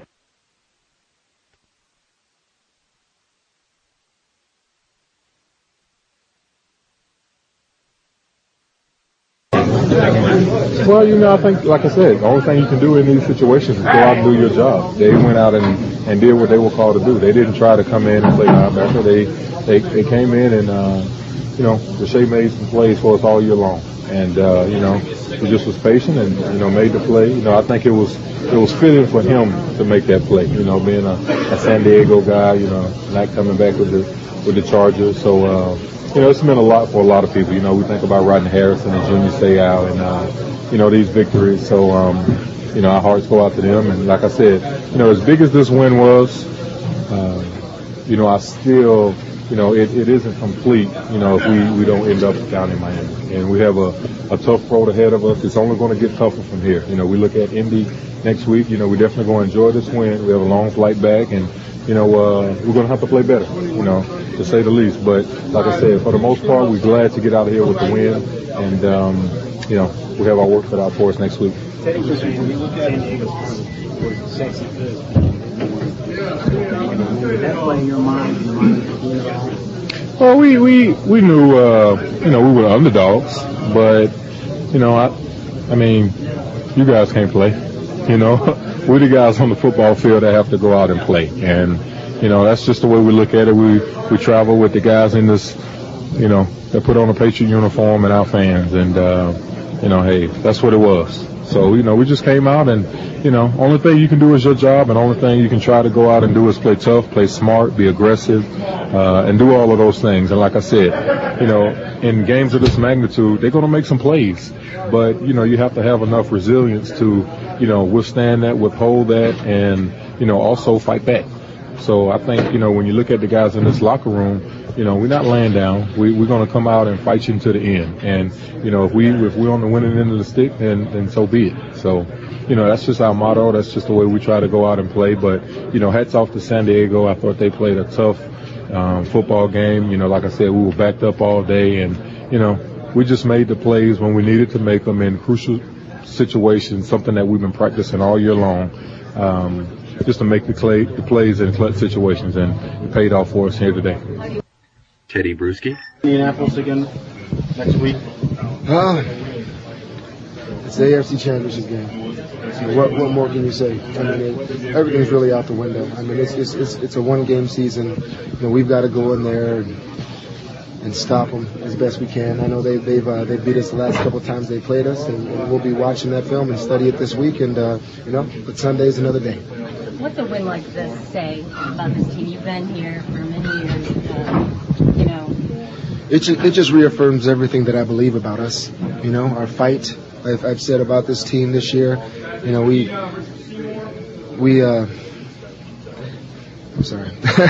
Well, you know, I think, like I said, the only thing you can do in these situations is go out and do your job. They went out and did what they were called to do. They didn't try to come in and play linebacker. They came in and, you know, Rashay made some plays for us all year long. And, you know, he just was patient and, you know, made the play. You know, I think it was fitting for him to make that play, you know, being a San Diego guy, you know, not coming back with the Chargers. So, you know, it's meant a lot for a lot of people. You know, we think about Rodney Harrison and Junior Seau and, you know, these victories. So, you know, our hearts go out to them. And like I said, you know, as big as this win was, you know, I still, you know, it isn't complete, you know, if we don't end up down in Miami. And we have a tough road ahead of us. It's only going to get tougher from here. You know, we look at Indy next week. You know, we're definitely going to enjoy this win. We have a long flight back. And, you know, we're going to have to play better, you know, to say the least. But like I said, for the most part, we're glad to get out of here with the win. And, you know, we have our work cut out for us next week. Teddy, when you look at San Diego's was sexy good. Did that play in your mind? Well, we knew, you know, we were underdogs. But, you know, I mean, you guys can't play, you know. We're the guys on the football field that have to go out and play. And, you know, that's just the way we look at it. We travel with the guys in this, you know, that put on a Patriot uniform and our fans. And, you know, hey, that's what it was. So, you know, we just came out and, you know, only thing you can do is your job, and only thing you can try to go out and do is play tough, play smart, be aggressive, and do all of those things. And like I said, you know, in games of this magnitude, they're going to make some plays. But, you know, you have to have enough resilience to, you know, withstand that, withhold that, and, you know, also fight back. So I think, you know, when you look at the guys in this locker room, you know, we're not laying down. We're going to come out and fight you to the end. And, you know, if we're on the winning end of the stick, then so be it. So, you know, that's just our motto. That's just the way we try to go out and play. But, you know, hats off to San Diego. I thought they played a tough football game. You know, like I said, we were backed up all day. And, you know, we just made the plays when we needed to make them in crucial situations, something that we've been practicing all year long. Just to make the plays in clutch situations, and it paid off for us here today. Teddy Bruschi. Indianapolis again next week. It's the AFC Championship game. So what more can you say? I mean, everything's really out the window. I mean, it's a one-game season. You know, we've got to go in there and stop them as best we can. I know they've beat us the last couple of times they played us, and we'll be watching that film and study it this week. And you know, but Sunday's another day. What's a win like this say about this team? You've been here for many years. You know, it just reaffirms everything that I believe about us. You know, our fight. I've said about this team this year. You know, I'm sorry.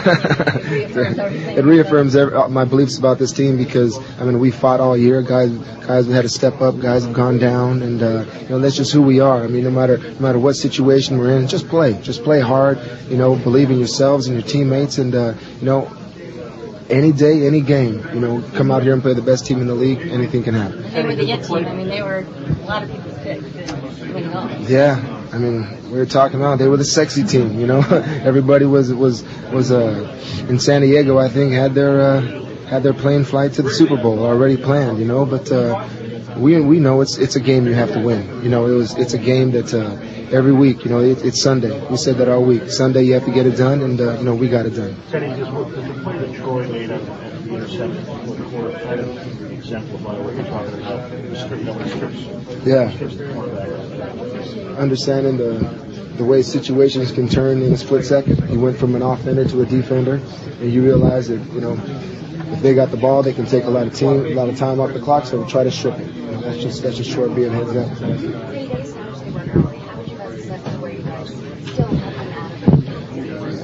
It reaffirms my beliefs about this team because, I mean, we fought all year. Guys have had to step up. Guys have gone down. And, you know, that's just who we are. I mean, no matter what situation we're in, just play. Just play hard. You know, believe in yourselves and your teammates. And, you know, any day, any game, you know, come out here and play the best team in the league. Anything can happen. They were the it team. I mean, they were a lot of people's picks to win it all. Yeah. I mean, we were talking about they were the sexy team, you know. Everybody was in San Diego, I think, had their plane flight to the Super Bowl already planned, you know. But we know it's a game you have to win. You know, it's a game that every week, you know, it's Sunday. We said that all week. Sunday you have to get it done, and you know, we got it done. Teddy, just what the play that Troy made of the interception before the quarter kind of exemplify what you're talking about. Strips the quarterback. Understanding the way situations can turn in a split second. You went from an offender to a defender, and you realize that, you know, if they got the ball, they can take a lot of time off the clock. So we try to strip it. You know, that's just short being heads up.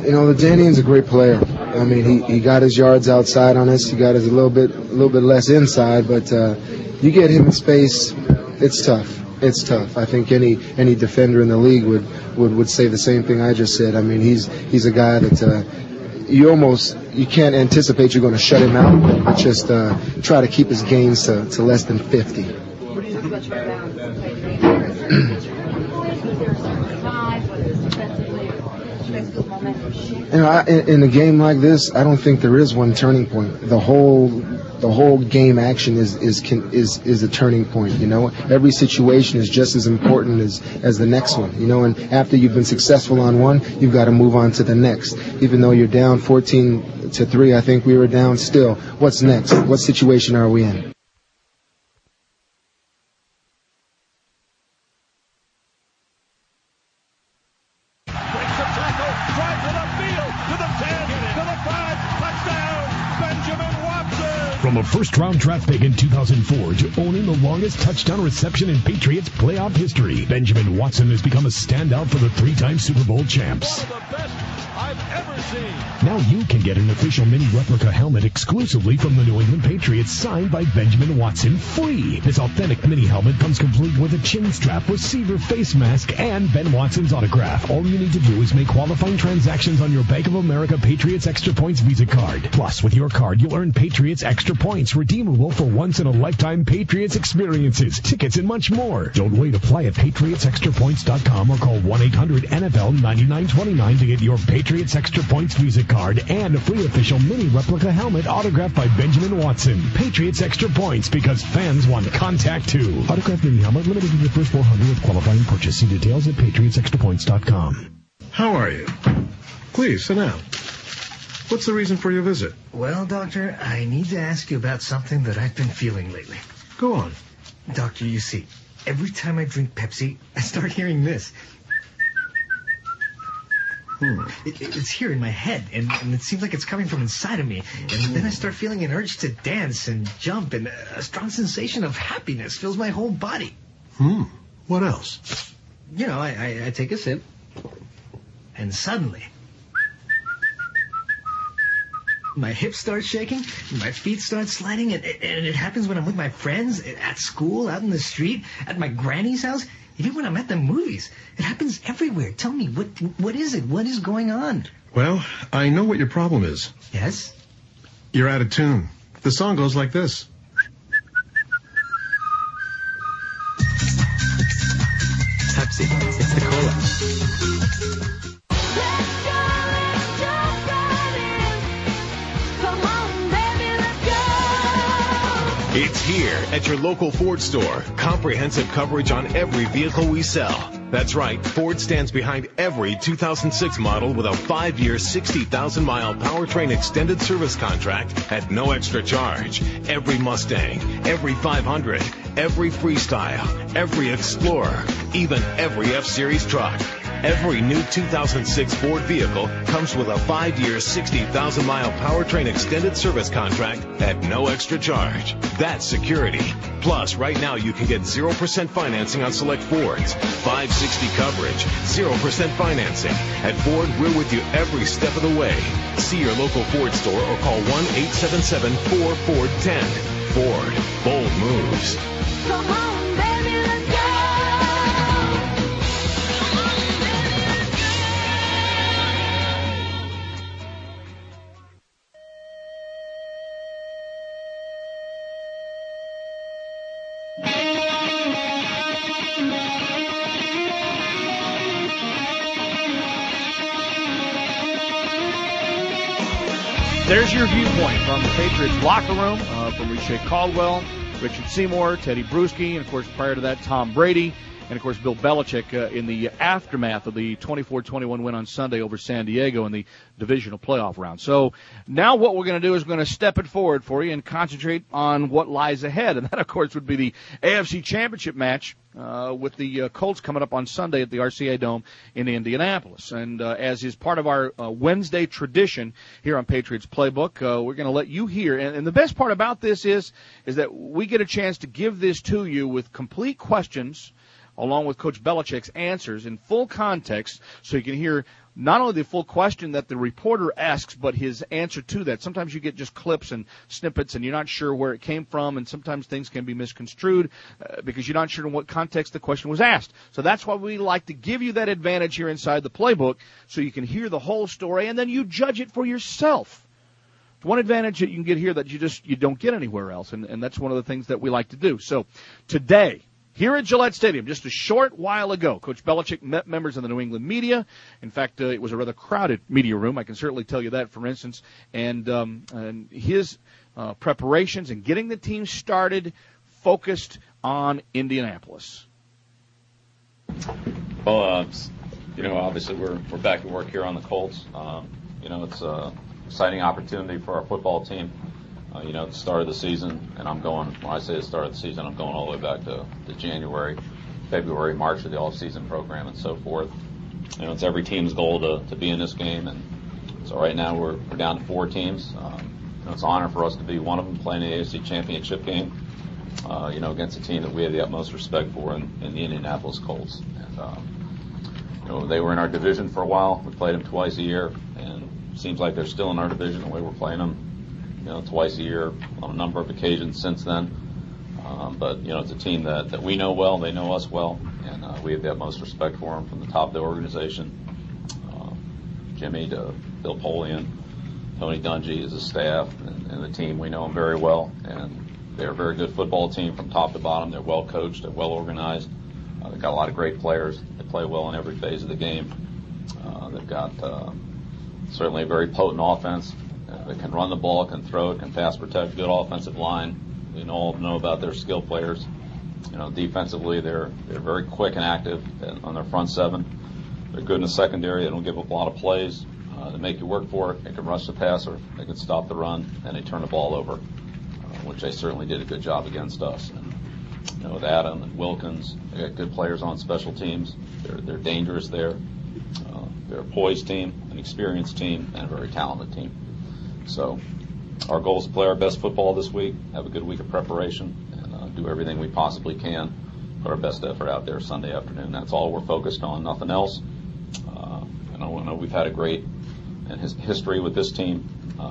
Danian's a great player. I mean, he got his yards outside on us. He got his a little bit less inside, but you get him in space, it's tough. It's tough. I think any defender in the league would say the same thing I just said. I mean, he's a guy that you can't anticipate you're going to shut him out, but just try to keep his gains to less than 50. What do you think about your balance? In a game like this, I don't think there is one turning point. The whole game action is a turning point. Every situation is just as important as the next one. And after you've been successful on one, you've got to move on to the next. Even though you're down 14-3, I think we were down still. What's next? What situation are we in? From a first-round draft pick in 2004 to owning the longest touchdown reception in Patriots playoff history, Benjamin Watson has become a standout for the three-time Super Bowl champs. One of the best I've ever seen. Now you can get an official mini replica helmet exclusively from the New England Patriots, signed by Benjamin Watson, free. This authentic mini helmet comes complete with a chin strap, receiver, face mask, and Ben Watson's autograph. All you need to do is make qualifying transactions on your Bank of America Patriots Extra Points Visa card. Plus, with your card, you'll earn Patriots Extra Points, redeemable for once-in-a-lifetime Patriots experiences, tickets, and much more. Don't wait. Apply at PatriotsExtraPoints.com or call 1-800-NFL-9929 to get your Patriots Extra Points Visa card and a free official mini replica helmet autographed by Benjamin Watson. Patriots Extra Points, because fans want contact too. Autographed mini helmet limited to the first 400 with qualifying purchase. See details at PatriotsExtraPoints.com. How are you? Please, sit down. What's the reason for your visit? Well, Doctor, I need to ask you about something that I've been feeling lately. Go on. Doctor, you see, every time I drink Pepsi, I start hearing this. It's here in my head, and it seems like it's coming from inside of me. And then I start feeling an urge to dance and jump, and a strong sensation of happiness fills my whole body. What else? I take a sip, and suddenly my hips start shaking, my feet start sliding, and it happens when I'm with my friends, at school, out in the street, at my granny's house, even when I'm at the movies. It happens everywhere. Tell me, what is it? What is going on? Well, I know what your problem is. Yes? You're out of tune. The song goes like this. Pepsi, it's the cola. It's here at your local Ford store. Comprehensive coverage on every vehicle we sell. That's right, Ford stands behind every 2006 model with a 5-year, 60,000-mile powertrain extended service contract at no extra charge. Every Mustang, every 500, every Freestyle, every Explorer, even every F-Series truck. Every new 2006 Ford vehicle comes with a 5-year, 60,000-mile powertrain extended service contract at no extra charge. That's security. Plus, right now you can get 0% financing on select Fords, 560 coverage, 0% financing. At Ford, we're with you every step of the way. See your local Ford store or call 1-877-4-FORD-10. Ford, bold moves. Come on, baby, let's go. There's your viewpoint from the Patriots locker room, from Riche Caldwell, Richard Seymour, Teddy Bruschi, and, of course, prior to that, Tom Brady, and, of course, Bill Belichick in the aftermath of the 24-21 win on Sunday over San Diego in the divisional playoff round. So now what we're going to do is we're going to step it forward for you and concentrate on what lies ahead, and that, of course, would be the AFC Championship match with the Colts coming up on Sunday at the RCA Dome in Indianapolis. And as is part of our Wednesday tradition here on Patriots Playbook, we're going to let you hear. And the best part about this is that we get a chance to give this to you with complete questions along with Coach Belichick's answers in full context, so you can hear not only the full question that the reporter asks, but his answer to that. Sometimes you get just clips and snippets, and you're not sure where it came from, and sometimes things can be misconstrued because you're not sure in what context the question was asked. So that's why we like to give you that advantage here inside the playbook, so you can hear the whole story, and then you judge it for yourself. It's one advantage that you can get here that you don't get anywhere else, and that's one of the things that we like to do. So today, here at Gillette Stadium, just a short while ago, Coach Belichick met members of the New England media. In fact, it was a rather crowded media room. I can certainly tell you that, for instance. And his preparations and getting the team started focused on Indianapolis. Well, obviously we're back to work here on the Colts. It's an exciting opportunity for our football team. At the start of the season, and when I say the start of the season, I'm going all the way back to January, February, March of the off-season program and so forth. It's every team's goal to be in this game, and so right now we're down to 4 teams. It's an honor for us to be one of them, playing the AFC Championship game, against a team that we have the utmost respect for in the Indianapolis Colts. And, they were in our division for a while. We played them twice a year, and it seems like they're still in our division the way we're playing them. Twice a year on a number of occasions since then. But it's a team that we know well, they know us well, and we have the utmost respect for them from the top of the organization. Jimmy to Bill Polian, Tony Dungy as a staff, and the team, we know them very well, and they're a very good football team from top to bottom. They're well coached, they're well organized. They've got a lot of great players. They play well in every phase of the game. They've got certainly a very potent offense. They can run the ball, can throw it, can pass protect, good offensive line. We all know about their skill players. Defensively, they're very quick and active on their front 7. They're good in the secondary. They don't give up a lot of plays. They make you work for it. They can rush the passer. They can stop the run, and they turn the ball over, which they certainly did a good job against us. And, with Adam and Wilkins, they got good players on special teams. They're dangerous there. They're a poised team, an experienced team, and a very talented team. So our goal is to play our best football this week, have a good week of preparation, and do everything we possibly can, put our best effort out there Sunday afternoon. That's all we're focused on, nothing else. I know we've had a great history with this team,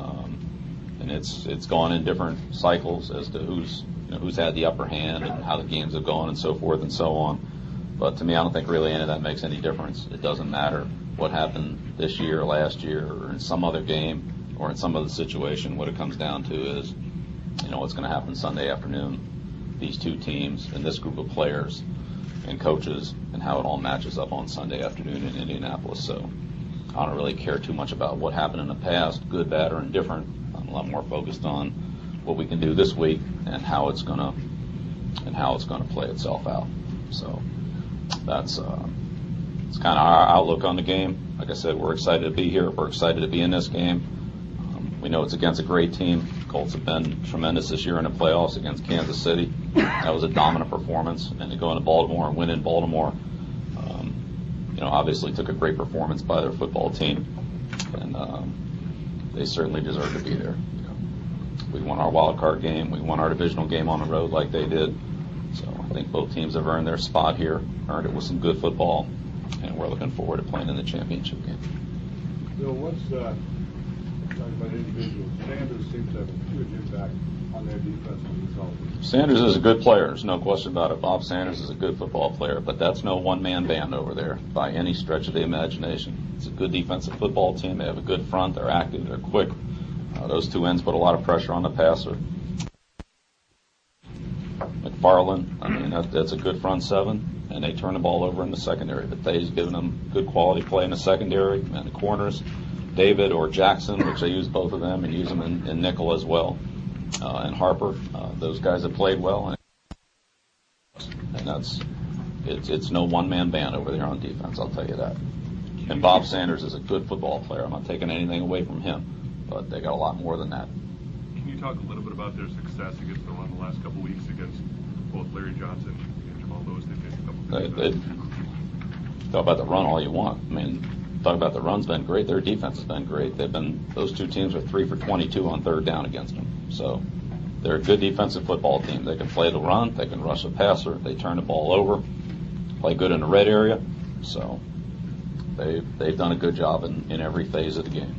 and it's gone in different cycles as to who's had the upper hand and how the games have gone and so forth and so on. But to me, I don't think really any of that makes any difference. It doesn't matter what happened this year, last year, or in some other game, or in some other situation. What it comes down to is, what's going to happen Sunday afternoon, these two teams and this group of players and coaches, and how it all matches up on Sunday afternoon in Indianapolis. So I don't really care too much about what happened in the past, good, bad, or indifferent. I'm a lot more focused on what we can do this week and how it's going to play itself out. So that's it's kind of our outlook on the game. Like I said, we're excited to be here. We're excited to be in this game. We know it's against a great team. Colts have been tremendous this year in the playoffs against Kansas City. That was a dominant performance. And to go into Baltimore and win in Baltimore, obviously took a great performance by their football team. And they certainly deserve to be there. We won our wild card game. We won our divisional game on the road like they did. So I think both teams have earned their spot here, earned it with some good football, and we're looking forward to playing in the championship game. Bill, what's talking about individuals? Sanders seems to have a huge impact on their defensive results. Sanders is a good player. There's no question about it. Bob Sanders is a good football player, but that's no one-man band over there by any stretch of the imagination. It's a good defensive football team. They have a good front. They're active. They're quick. Those two ends put a lot of pressure on the passer. McFarland, that's a good front 7, and they turn the ball over in the secondary. But they've given them good quality play in the secondary and the corners. David or Jackson, which they use both of them, and use them in nickel as well. And Harper, those guys have played well. And it's no one-man band over there on defense, I'll tell you that. And Bob Sanders is a good football player. I'm not taking anything away from him, but they got a lot more than that. Can you talk a little bit about their success against the run the last couple weeks against both Larry Johnson and Jamal Lewis? Talk about the run all you want. I mean, talk about the run's been great. Their defense has been great. Those two teams are 3 for 22 on third down against them. So they're a good defensive football team. They can play the run. They can rush the passer. They turn the ball over. Play good in the red area. So they've done a good job in every phase of the game,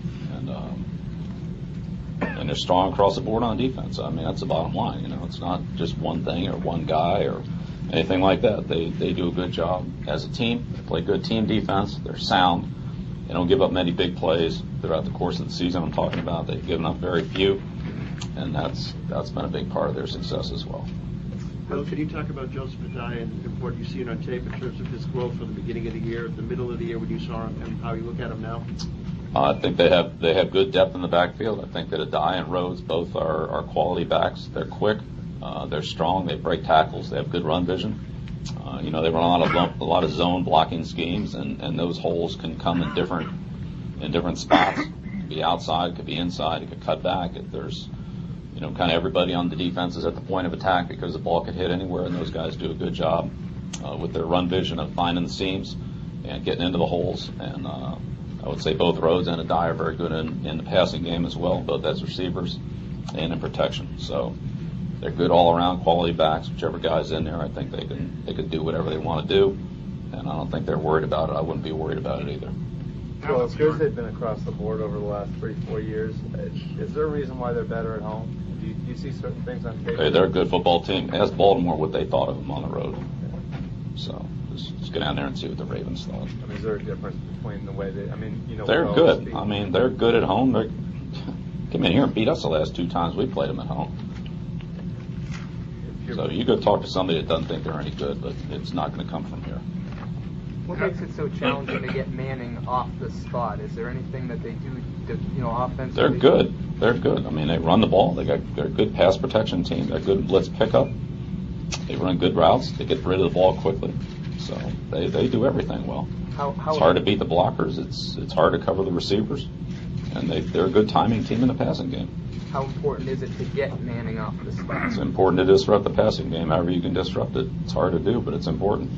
and they're strong across the board on defense. I mean, that's the bottom line. You know, it's not just one thing or one guy or anything like that. They do a good job as a team. They play good team defense. They're sound. They don't give up many big plays throughout the course of the season. I'm talking about they've given up very few, and that's been a big part of their success as well. Bill, can you talk about Joseph Addai and what you've seen on tape in terms of his growth from the beginning of the year, the middle of the year when you saw him, and how you look at him now? I think they have good depth in the backfield. I think that Addai and Rhodes both are quality backs. They're quick, they're strong, they break tackles, they have good run vision. You know, they run a lot of zone blocking schemes, and those holes can come in different spots. It could be outside, it could be inside, it could cut back. There's, you know, kind of everybody on the defense is at the point of attack because the ball could hit anywhere, and those guys do a good job with their run vision of finding the seams and getting into the holes. And I would say both Rhodes and Addai are very good in the passing game as well, both as receivers and in protection. So they're good all-around quality backs. Whichever guy's in there, I think they can do whatever they want to do, and I don't think they're worried about it. I wouldn't be worried about it either. Well, as good as they've been across the board over the last 3-4 years, is there a reason why they're better at home? Do you see certain things on tape? Okay, they're a good football team. Ask Baltimore what they thought of them on the road. So just get down there and see what the Ravens thought. I mean, is there a difference between the way they? I mean, you know, they're good. I mean, they're good at home. They came in here and beat us the last 2 times we played them at home. So you go talk to somebody that doesn't think they're any good, but it's not going to come from here. What makes it so challenging to get Manning off the spot? Is there anything that they do, you know, offensively? They're good. They're good. I mean, they run the ball. They're a good pass protection team. They're good blitz pickup. They run good routes. They get rid of the ball quickly. So they do everything well. It's hard to beat the blockers. It's hard to cover the receivers. And they're a good timing team in the passing game. How important is it to get Manning off the spot? It's important to disrupt the passing game. However you can disrupt it. It's hard to do, but it's important.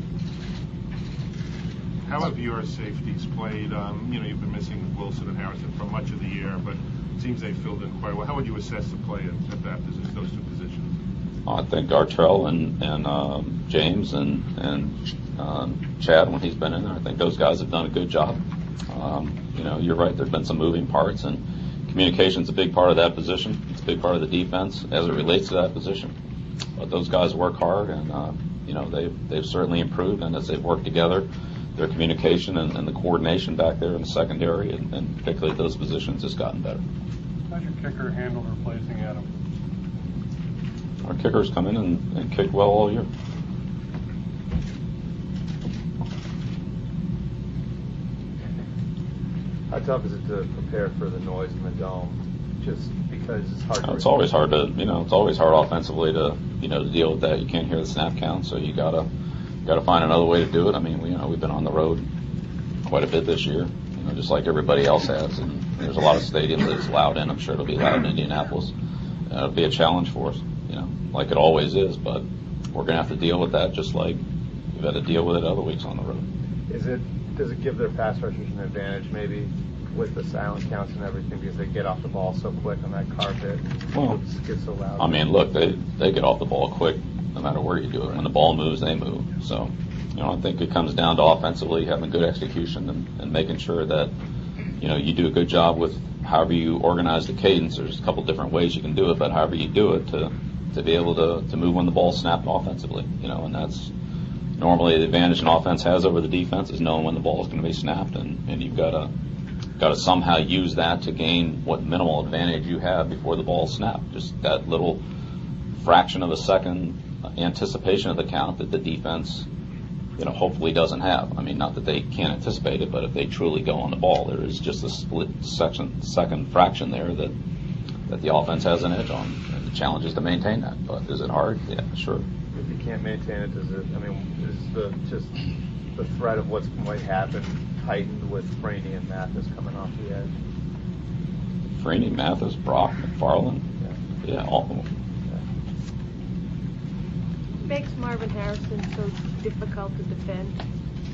How have your safeties played? You know, you've been missing Wilson and Harrison for much of the year, but it seems they filled in quite well. How would you assess the play at that position, those 2 positions? I think Gartrell and James and Chad, when he's been in there, I think those guys have done a good job. You know, you're right. There've been some moving parts, and communication's a big part of that position. It's a big part of the defense as it relates to that position. But those guys work hard, and you know, they've certainly improved, and as they've worked together, their communication and the coordination back there in the secondary, and particularly at those positions, has gotten better. How's your kicker handle replacing Adam? Our kickers come in and kick well all year. How tough is it to prepare for the noise in the dome? Just because it's hard. It's always hard to, you know, it's always hard offensively to, you know, to deal with that. You can't hear the snap count, so you gotta find another way to do it. I mean, we've been on the road quite a bit this year, you know, just like everybody else has. And there's a lot of stadiums that it's loud in. I'm sure it'll be loud in Indianapolis. It'll be a challenge for us, you know, like it always is. But we're going to have to deal with that, just like we've had to deal with it other weeks on the road. Does it give their pass rushers an advantage, maybe, with the silent counts and everything, because they get off the ball so quick on that carpet? Well, it gets so loud. I mean, look, they get off the ball quick no matter where you do it. When the ball moves, they move. So, you know, I think it comes down to offensively having good execution and making sure that, you know, you do a good job with however you organize the cadence. There's a couple different ways you can do it, but however you do it to be able to move when the ball's snapped offensively, you know, and that's normally the advantage an offense has over the defense is knowing when the ball is going to be snapped, and you've got to somehow use that to gain what minimal advantage you have before the ball is snapped. Just that little fraction of a second anticipation of the count that the defense, you know, hopefully doesn't have. I mean, not that they can't anticipate it, but if they truly go on the ball, there is just a split second fraction there that the offense has an edge on. And the challenge is to maintain that. But is it hard? Yeah, sure. If you can't maintain it, is the threat of what might happen heightened with Freeney and Mathis coming off the edge? Freeney, Mathis, Brock, McFarland, yeah, all of them. What makes Marvin Harrison so difficult to defend?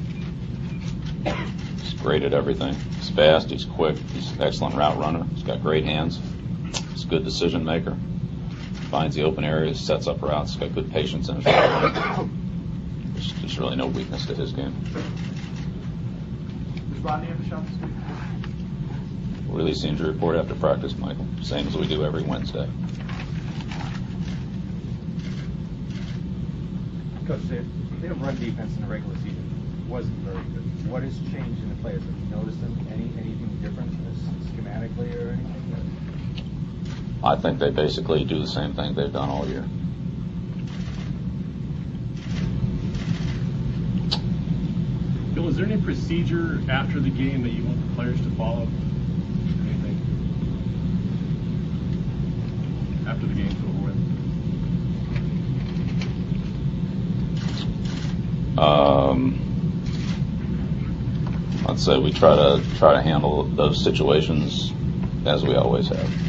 He's great at everything. He's fast, he's quick, he's an excellent route runner, he's got great hands, he's a good decision maker, finds the open areas, sets up routes, he's got good patience in his route running. There's really no weakness to his game. Does Rodney have a shot this week? We'll release the injury report after practice, Michael, same as we do every Wednesday. Coach, their run defense in the regular season wasn't very good. What has changed in the players? Have you noticed anything different schematically or anything? I think they basically do the same thing they've done all year. Bill, is there any procedure after the game that you want the players to follow? Anything after the game's over with? I'd say we try to handle those situations as we always have. Has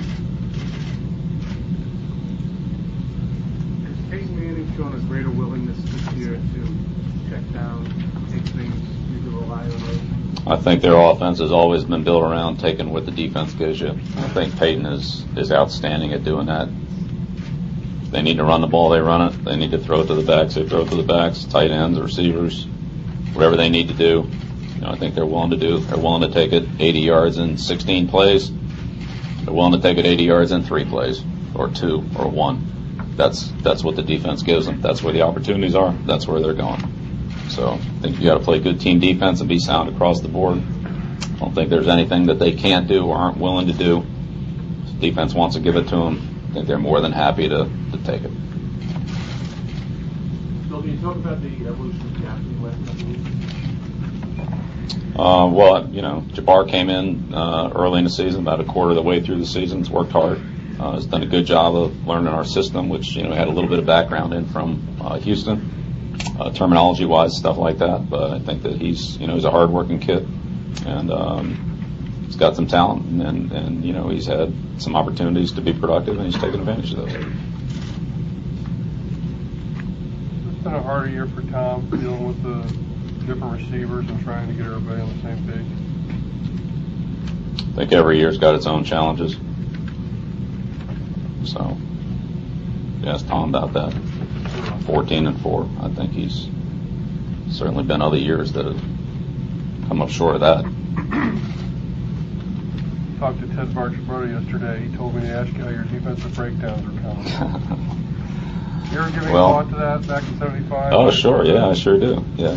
Peyton Manning shown a greater willingness this year to check down, take things, maybe rely on other things? I think their offense has always been built around taking what the defense gives you. I think Peyton is outstanding at doing that. If they need to run the ball, they run it. They need to throw it to the backs, they throw it to the backs, tight ends, receivers, whatever they need to do. I think they're willing to do. They're willing to take it 80 yards in 16 plays. They're willing to take it 80 yards in 3 plays, or 2, or 1. That's what the defense gives them. That's where the opportunities are. That's where they're going. So I think you got to play good team defense and be sound across the board. I don't think there's anything that they can't do or aren't willing to do. If the defense wants to give it to them, I think they're more than happy to take it. Bill, can you talk about the evolution of the athlete last couple of weeks? Well, Jabbar came in early in the season, about a quarter of the way through the season. He's worked hard. Has done a good job of learning our system, which had a little bit of background in from Houston, terminology-wise, stuff like that. But I think that he's a hard-working kid, and he's got some talent, and he's had some opportunities to be productive, and he's taken advantage of those. It's been a harder year for Tom, dealing with the different receivers and trying to get everybody on the same page. I think every year's got its own challenges. So, ask Tom about that. 14-4. I think he's certainly been other years that have come up short of that. Talked to Ted Barchibroda yesterday. He told me to ask you how your defensive breakdowns are coming. You ever give any thought to that back in 75? Oh, sure. Yeah, I sure do. Yeah.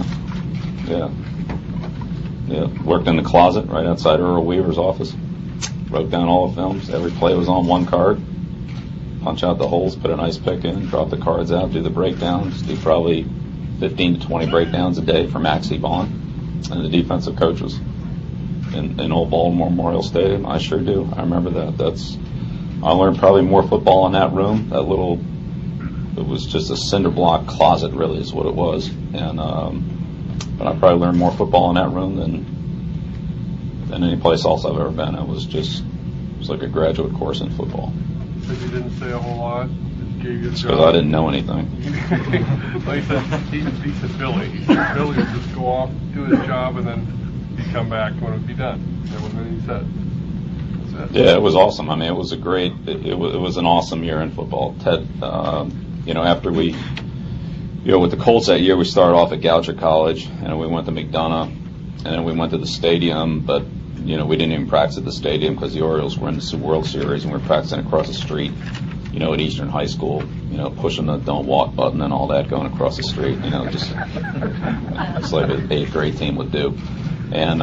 Worked in the closet right outside Earl Weaver's office. Wrote down all the films. Every play was on one card. Punch out the holes, put an ice pick in, drop the cards out, do the breakdowns. Do probably 15 to 20 breakdowns a day for Maxie Vaughn and the defensive coaches in Old Baltimore Memorial Stadium. I sure do. I remember that. I learned probably more football in that room. It was just a cinder block closet, really, is what it was. And but I probably learned more football in that room than any place else I've ever been. It was like a graduate course in football. Because you didn't say a whole lot? Just gave you a job? Because I didn't know anything. Like he said Billy. He said Billy would just go off, do his job, and then he'd come back when it would be done. That was what he said. That's it. Yeah, it was awesome. I mean, it was it was an awesome year in football. Ted, after we, with the Colts that year, we started off at Goucher College, and we went to McDonough, and then we went to the stadium, but we didn't even practice at the stadium because the Orioles were in the World Series, and we were practicing across the street, at Eastern High School, pushing the don't walk button and all that going across the street, just it's like an 8th grade team would do. And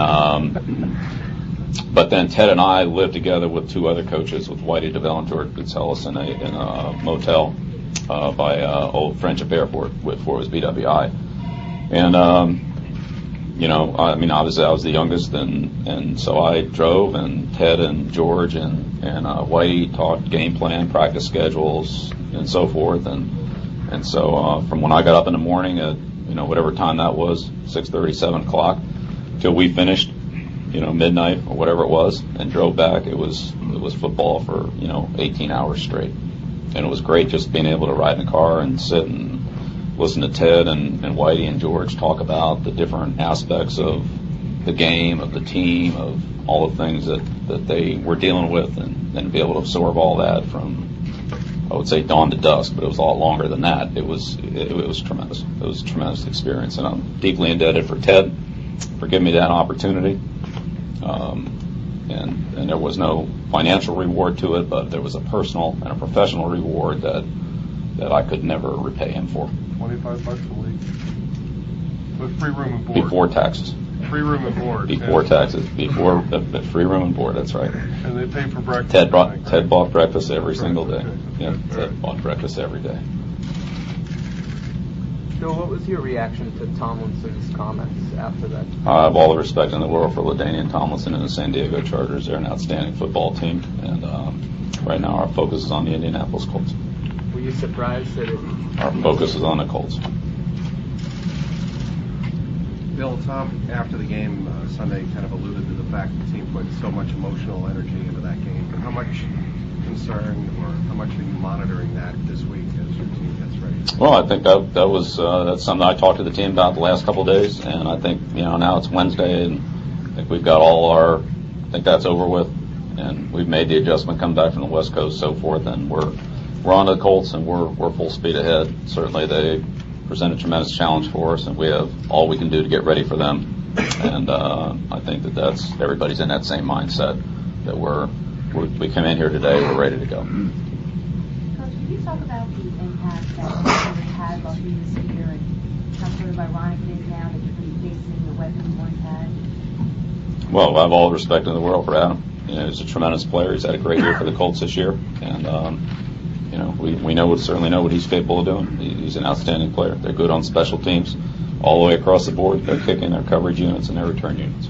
but then Ted and I lived together with 2 other coaches, with Whitey DeVell and George Bootsellis in a motel by Old Friendship Airport before it was BWI. And obviously I was the youngest, and so I drove, and Ted and George and Whitey talked game plan, practice schedules, and so forth. And so from when I got up in the morning at whatever time that was, 6:30, 7 o'clock, till we finished, midnight or whatever it was, and drove back, it was football for 18 hours straight. And it was great just being able to ride in the car and sit and listen to Ted and Whitey and George talk about the different aspects of the game, of the team, of all the things that they were dealing with, and be able to absorb all that from, I would say, dawn to dusk, but it was a lot longer than that. It was tremendous. It was a tremendous experience, and I'm deeply indebted for Ted giving me that opportunity. And there was no financial reward to it, but there was a personal and a professional reward that I could never repay him for. $25 a week. With free room and board. Before taxes. Free room and board. Before taxes. Before free room and board. That's right. And they pay for breakfast. Ted bought breakfast every single day. Yeah, Ted bought breakfast every day. Bill, what was your reaction to Tomlinson's comments after that? I have all the respect in the world for LaDainian Tomlinson and the San Diego Chargers. They're an outstanding football team, and right now our focus is on the Indianapolis Colts. Were you surprised that Our focus is on the Colts. Bill, Tom, after the game Sunday, kind of alluded to the fact that the team put so much emotional energy into that game. How much concern or how much are you monitoring that this week as your team gets ready? Well, I think that was that's something I talked to the team about the last couple of days, and I think now it's Wednesday, and I think we've got I think that's over with, and we've made the adjustment, come back from the West Coast, so forth, and we're on to the Colts, and we're full speed ahead. Certainly, they present a tremendous challenge for us, and we have all we can do to get ready for them. And I think that's everybody's in that same mindset that we come in here today, we're ready to go. Coach, can you talk about the impact that Adam had while he was here, and how sort of ironic it is now that you're going to be facing the weapon he once had? Well, I have all the respect in the world for Adam. He's a tremendous player. He's had a great year for the Colts this year, and we certainly know what he's capable of doing. He's an outstanding player. They're good on special teams, all the way across the board. They're kicking their coverage units and their return units.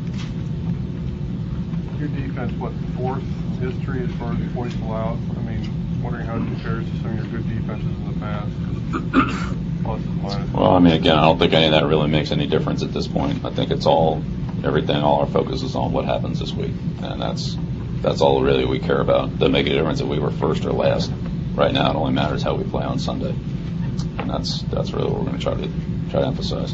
Your defense, fourth in history as far as points allowed? I mean, wondering how it compares to some of your good defenses in the past. Pluses, minuses. Well, I mean, again, I don't think any of that really makes any difference at this point. I think it's all our focus is on what happens this week, and that's all really we care about. It doesn't make a difference if we were first or last. Right now, it only matters how we play on Sunday, and that's really what we're going to try to emphasize.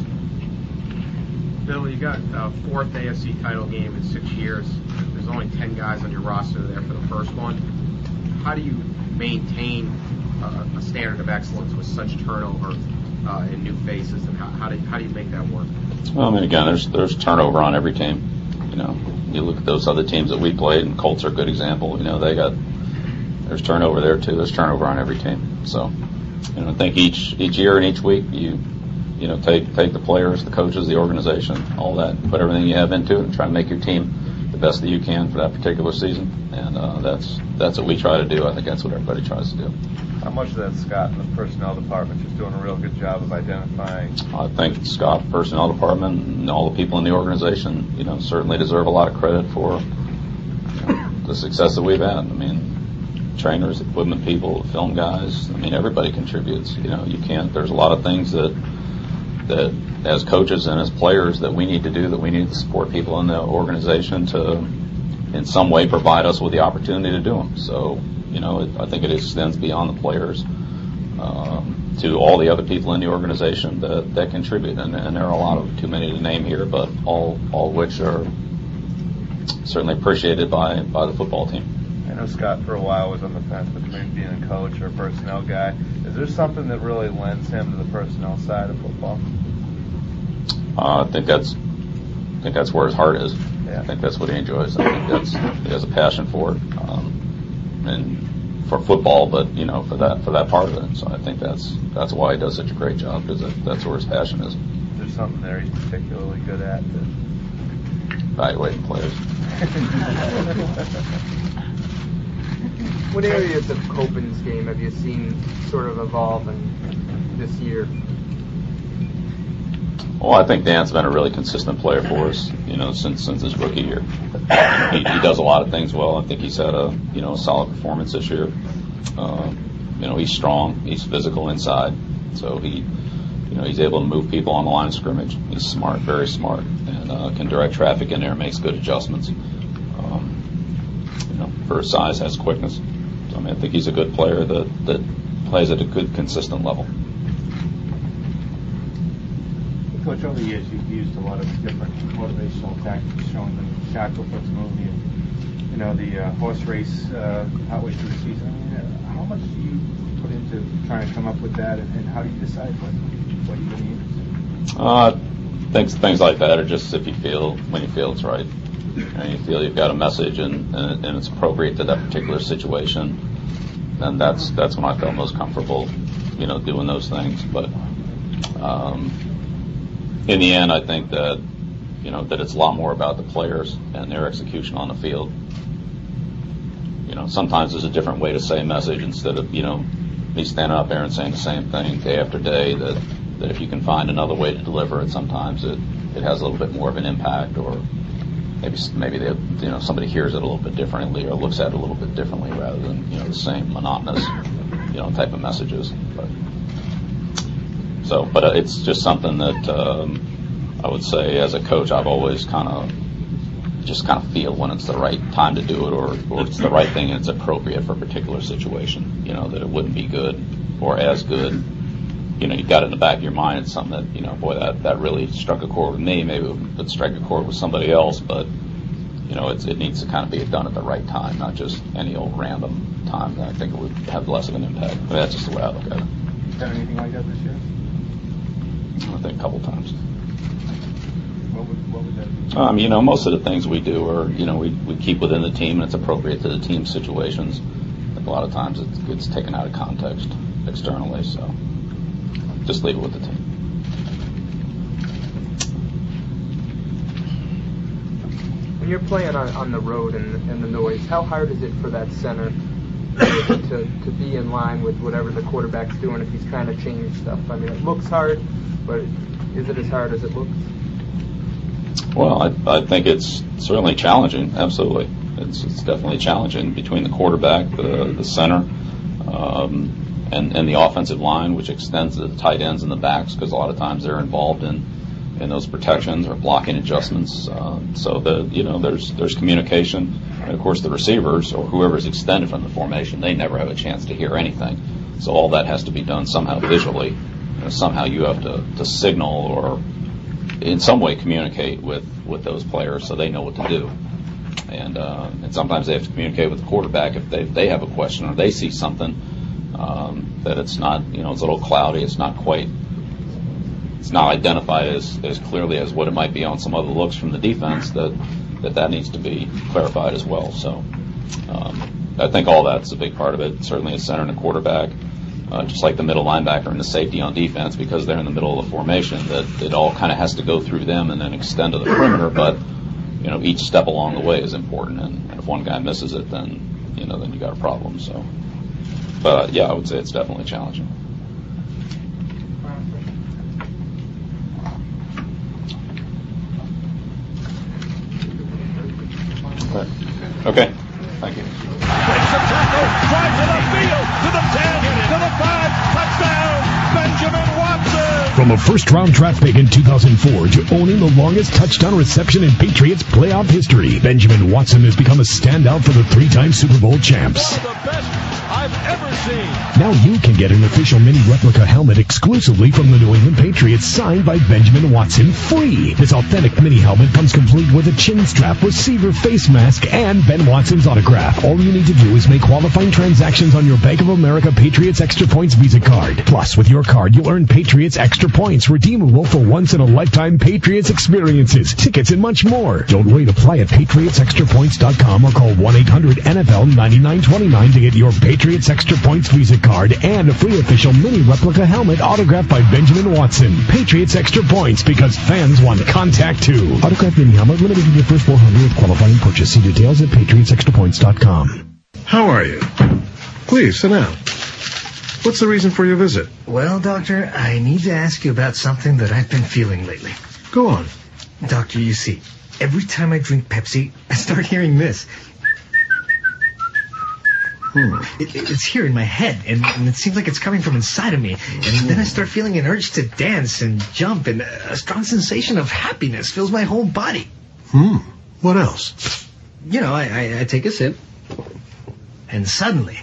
Bill, you got a fourth AFC title game in 6 years. There's only 10 guys on your roster there for the first one. How do you maintain a standard of excellence with such turnover and new faces, and how do you make that work? Well, I mean, again, there's turnover on every team. You look at those other teams that we played, and Colts are a good example. There's turnover there too. There's turnover on every team. So, I think each year and each week you take the players, the coaches, the organization, all that, put everything you have into it, and try to make your team the best that you can for that particular season. And that's what we try to do. I think that's what everybody tries to do. How much of that Scott and the personnel department just doing a real good job of identifying? I think Scott, personnel department, and all the people in the organization, certainly deserve a lot of credit for the success that we've had. I mean, trainers, equipment people, film guys. I mean, everybody contributes. You can't. There's a lot of things that as coaches and as players that we need to do, that we need to support people in the organization to, in some way, provide us with the opportunity to do them. So, I think it extends beyond the players to all the other people in the organization that contribute, and there are a lot of, too many to name here, but all which are certainly appreciated by the football team. I know Scott for a while was on the fence between being a coach or a personnel guy. Is there something that really lends him to the personnel side of football? I think that's where his heart is. Yeah. I think that's what he enjoys. I think he has a passion for it, and for football, but for that part of it. So I think that's why he does such a great job, because that's where his passion is. There's something there he's particularly good at. Evaluating players. What areas of Copen's game have you seen sort of evolve this year? Well, I think Dan's been a really consistent player for us, since his rookie year. He does a lot of things well. I think he's had a solid performance this year. He's strong. He's physical inside, so he's able to move people on the line of scrimmage. He's smart, very smart, and can direct traffic in there and makes good adjustments. For his size, has quickness. So, I think he's a good player that plays at a good, consistent level. Coach, over the years you've used a lot of different motivational tactics, showing them Shackelford's movie and the horse race halfway through the season. How much do you put into trying to come up with that, and how do you decide what you're going to use? things like that are just when you feel it's right, and you feel you've got a message and it's appropriate to that particular situation, then that's when I felt most comfortable, doing those things. But in the end, I think that that it's a lot more about the players and their execution on the field. Sometimes there's a different way to say a message instead of me standing up there and saying the same thing day after day. That if you can find another way to deliver it, sometimes it has a little bit more of an impact, or maybe they, somebody hears it a little bit differently or looks at it a little bit differently rather than the same monotonous type of messages. But it's just something that I would say as a coach I've always kind of feel when it's the right time to do it, or it's the right thing and it's appropriate for a particular situation. That it wouldn't be good or as good. You got it in the back of your mind. It's something that that really struck a chord with me. Maybe it would strike a chord with somebody else, but it needs to kind of be done at the right time, not just any old random time. That I think it would have less of an impact. But that's just the way I look at it. Done anything like that this year? I think a couple times. What would that be? Most of the things we do are, we keep within the team and it's appropriate to the team situations. A lot of times it gets taken out of context externally, so just leave it with the team. When you're playing on the road and the noise, how hard is it for that center to be in line with whatever the quarterback's doing if he's trying to change stuff? I mean, it looks hard, but is it as hard as it looks? Well, I think it's certainly challenging. Absolutely, it's definitely challenging between the quarterback, the center, and the offensive line, which extends to the tight ends and the backs, because a lot of times they're involved in those protections or blocking adjustments. So there's communication, and of course the receivers or whoever's extended from the formation, they never have a chance to hear anything. So all that has to be done somehow visually. Somehow you have to signal or in some way communicate with those players so they know what to do. And sometimes they have to communicate with the quarterback if they have a question or they see something that it's not, it's a little cloudy, it's not identified as clearly as what it might be on some other looks from the defense, that needs to be clarified as well. So I think all that's a big part of it. Certainly a center and a quarterback, just like the middle linebacker and the safety on defense, because they're in the middle of the formation, that it all kind of has to go through them and then extend to the perimeter. But each step along the way is important, and if one guy misses it, then then you got a problem. So, but yeah, I would say it's definitely challenging. Okay. Thank you. Breaks a tackle, drives it upfield to the 10, to the 5, touchdown, Benjamin Watson. From a first-round draft pick in 2004 to owning the longest touchdown reception in Patriots playoff history, Benjamin Watson has become a standout for the three-time Super Bowl champs. One of the best I've ever seen. Now you can get an official mini replica helmet exclusively from the New England Patriots, signed by Benjamin Watson, free. This authentic mini helmet comes complete with a chin strap, receiver face mask, and Ben Watson's autograph. All you need to do is make qualifying transactions on your Bank of America Patriots Extra Points Visa card. Plus, with your card, you'll earn Patriots Extra Points, redeemable for once-in-a-lifetime Patriots experiences, tickets, and much more. Don't wait. Apply at PatriotsExtraPoints.com or call 1-800-NFL-9929 to get your Patriots Extra Points Visa card and a free official mini replica helmet autographed by Benjamin Watson. Patriots Extra Points, because fans want contact too. Autographed mini helmet limited to your first 400 with qualifying purchase. See details at PatriotsExtraPoints.com. How are you? Please, sit down. What's the reason for your visit? Well, Doctor, I need to ask you about something that I've been feeling lately. Go on. Doctor, you see, every time I drink Pepsi, I start hearing this. It's here in my head, and it seems like it's coming from inside of me. And then I start feeling an urge to dance and jump, and a strong sensation of happiness fills my whole body. What else? I take a sip, and suddenly,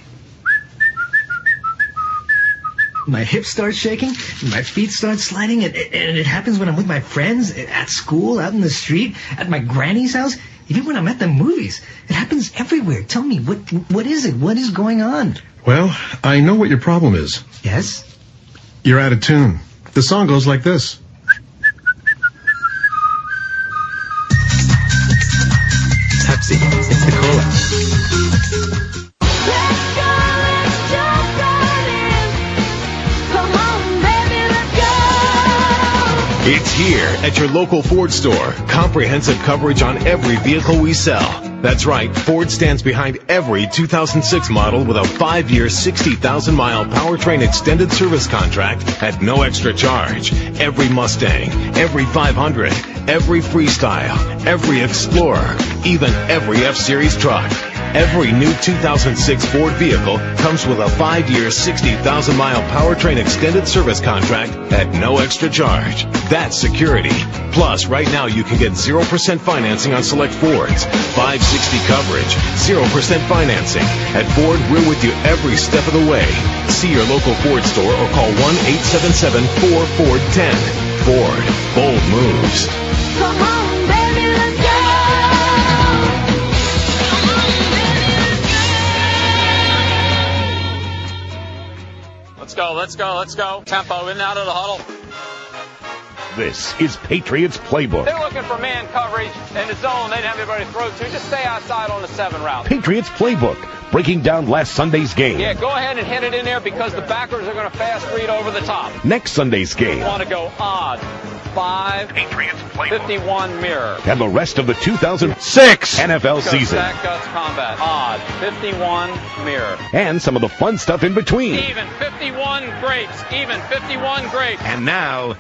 my hips start shaking, my feet start sliding, and it happens when I'm with my friends, at school, out in the street, at my granny's house, even when I'm at the movies. It happens everywhere. Tell me, what is it? What is going on? Well, I know what your problem is. Yes? You're out of tune. The song goes like this. here at your local Ford store. Comprehensive coverage on every vehicle we sell. That's right, Ford stands behind every 2006 model with a 5-year, 60,000-mile powertrain extended service contract at no extra charge. Every Mustang, every 500, every Freestyle, every Explorer, even every F-Series truck. Every new 2006 Ford vehicle comes with a 5-year, 60,000-mile powertrain extended service contract at no extra charge. That's security. Plus, right now you can get 0% financing on select Fords, 560 coverage, 0% financing. At Ford, we're with you every step of the way. See your local Ford store or call 1-877-4-FORD-10. Ford. Bold moves. Come on, baby, let's go. Let's go. Tempo in and out of the huddle. This is Patriots Playbook. They're looking for man coverage in the zone. They didn't have anybody to throw to. Just stay outside on the 7 route. Patriots Playbook, breaking down last Sunday's game. Yeah, go ahead and hit it in there because the backers are going to fast read over the top. Next Sunday's game. You want to go odd. 5, Patriots Playbook. 51 mirror. And the rest of the 2006 NFL season. Sack Guts Combat. Odd. 51 mirror. And some of the fun stuff in between. Even 51 grapes. Even 51 grapes. And now,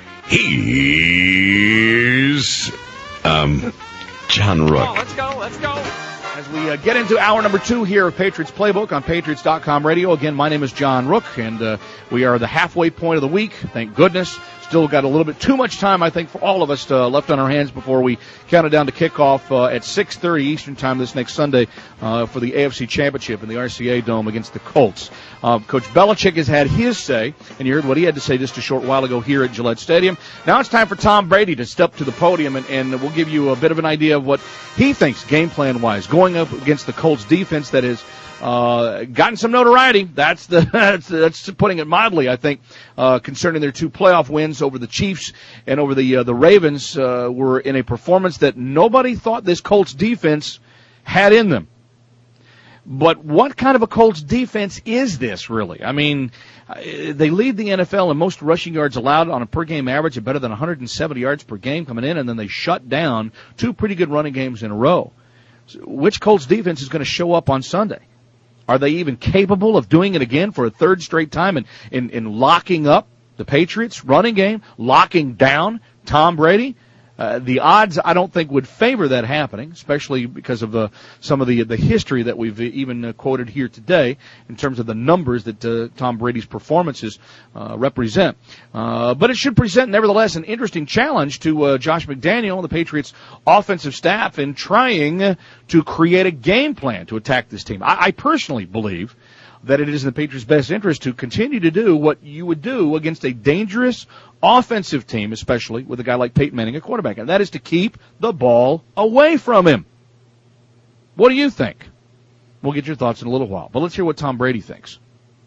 here's John Rook. Oh, let's go. As we get into hour number 2 here of Patriots Playbook on Patriots.com radio. Again, my name is John Rook, and we are the halfway point of the week. Thank goodness. Still got a little bit too much time, I think, for all of us left on our hands before we count it down to kickoff at 6:30 Eastern Time this next Sunday for the AFC Championship in the RCA Dome against the Colts. Coach Belichick has had his say, and you heard what he had to say just a short while ago here at Gillette Stadium. Now it's time for Tom Brady to step to the podium, and we'll give you a bit of an idea of what he thinks game plan-wise, going up against the Colts defense that has gotten some notoriety. That's putting it mildly, I think, concerning their 2 playoff wins over the Chiefs and over the Ravens, were in a performance that nobody thought this Colts defense had in them. But what kind of a Colts defense is this, really? I mean, they lead the NFL in most rushing yards allowed on a per-game average of better than 170 yards per game coming in, and then they shut down 2 pretty good running games in a row. So which Colts defense is going to show up on Sunday? Are they even capable of doing it again for a 3rd straight time in locking up the Patriots' running game, locking down Tom Brady? The odds, I don't think, would favor that happening, especially because of some of the history that we've even quoted here today in terms of the numbers that Tom Brady's performances represent. But it should present, nevertheless, an interesting challenge to Josh McDaniel and the Patriots' offensive staff in trying to create a game plan to attack this team. I personally believe that it is in the Patriots' best interest to continue to do what you would do against a dangerous offensive team, especially with a guy like Peyton Manning, a quarterback, and that is to keep the ball away from him. What do you think? We'll get your thoughts in a little while, but let's hear what Tom Brady thinks.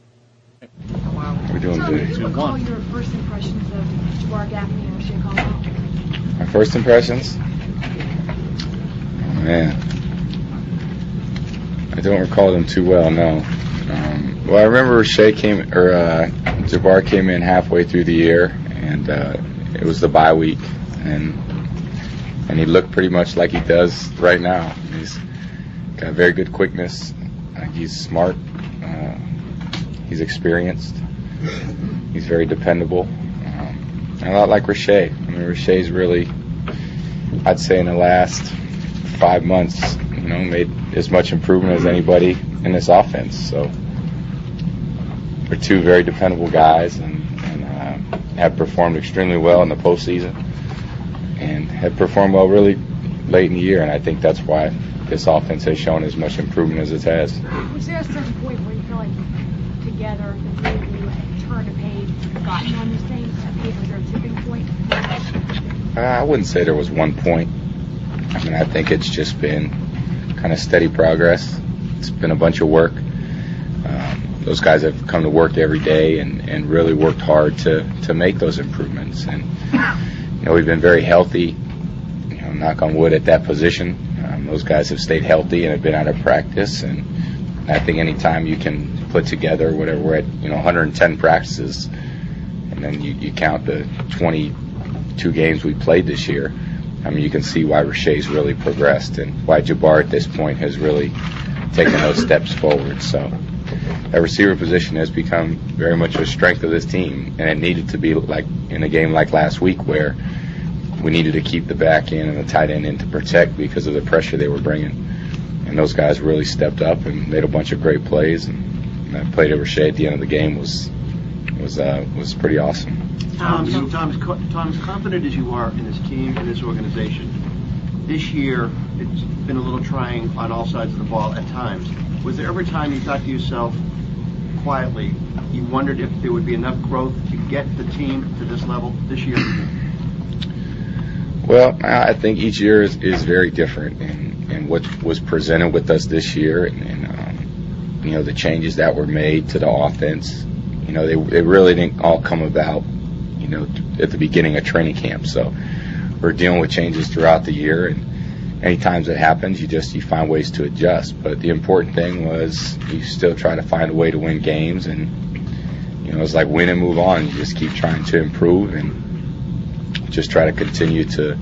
We're doing good. What are your first impressions of Jabbar Gaffney and Rashay Caldwell? My first impressions? Oh, man. I don't recall them too well, no. Well, I remember Jabbar came in halfway through the year, and it was the bye week, and he looked pretty much like he does right now. He's got very good quickness. He's smart. He's experienced. He's very dependable. And a lot like Rashay. I mean, Rashay's really, I'd say, in the last 5 months, made as much improvement as anybody in this offense. So we're 2 very dependable guys, and have performed extremely well in the postseason, and have performed well really late in the year. And I think that's why this offense has shown as much improvement as it has. Was there a certain point where you feel like together the 3 of you had turned a page, gotten on the same page? Was there a tipping point? I wouldn't say there was one point. I mean, I think it's just been kind of steady progress. It's been a bunch of work. Those guys have come to work every day and really worked hard to make those improvements. And, we've been very healthy, knock on wood, at that position. Those guys have stayed healthy and have been out of practice. And I think any time you can put together whatever, we're at, 110 practices, and then you count the 20 2 games we played this year, I mean, you can see why Rashe's really progressed and why Jabbar at this point has really taken those steps forward. So that receiver position has become very much a strength of this team, and it needed to be like in a game like last week where we needed to keep the back end and the tight end in to protect because of the pressure they were bringing. And those guys really stepped up and made a bunch of great plays. And that play to Rashe at the end of the game was pretty awesome. Tom, as confident as you are in this team and this organization, this year it's been a little trying on all sides of the ball at times. Was there ever a time you thought to yourself, quietly, you wondered if there would be enough growth to get the team to this level this year? Well, I think each year is very different, and what was presented with us this year, and the changes that were made to the offense, they really didn't all come about, at the beginning of training camp. So we're dealing with changes throughout the year, and any times it happens, you find ways to adjust. But the important thing was you still try to find a way to win games, and it's like win and move on. You just keep trying to improve and just try to continue to,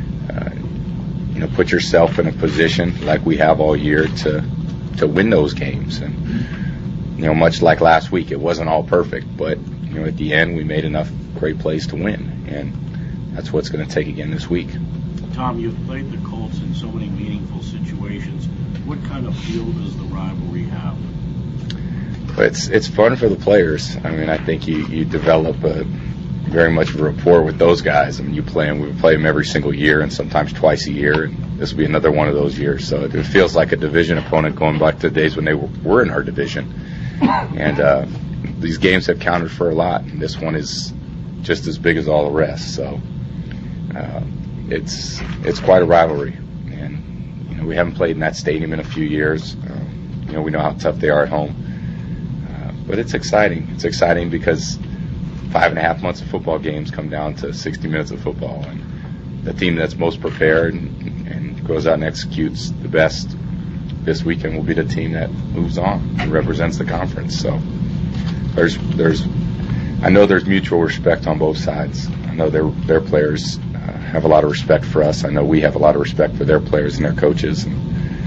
put yourself in a position like we have all year to win those games. And, much like last week, it wasn't all perfect, but, at the end we made enough great plays to win. And that's what it's going to take again this week. Tom, you've played the Colts in so many meaningful situations. What kind of feel does the rivalry have? It's fun for the players. I mean, I think you develop very much of a rapport with those guys. I mean, we play them every single year and sometimes twice a year, and this will be another one of those years. So it feels like a division opponent going back to the days when they were in our division. And these games have counted for a lot, and this one is just as big as all the rest. So it's quite a rivalry, and we haven't played in that stadium in a few years. We know how tough they are at home, but it's exciting. It's exciting because 5.5 months of football games come down to 60 minutes of football, and the team that's most prepared and goes out and executes the best this weekend will be the team that moves on and represents the conference. So I know there's mutual respect on both sides. I know their players have a lot of respect for us. I know we have a lot of respect for their players and their coaches. And,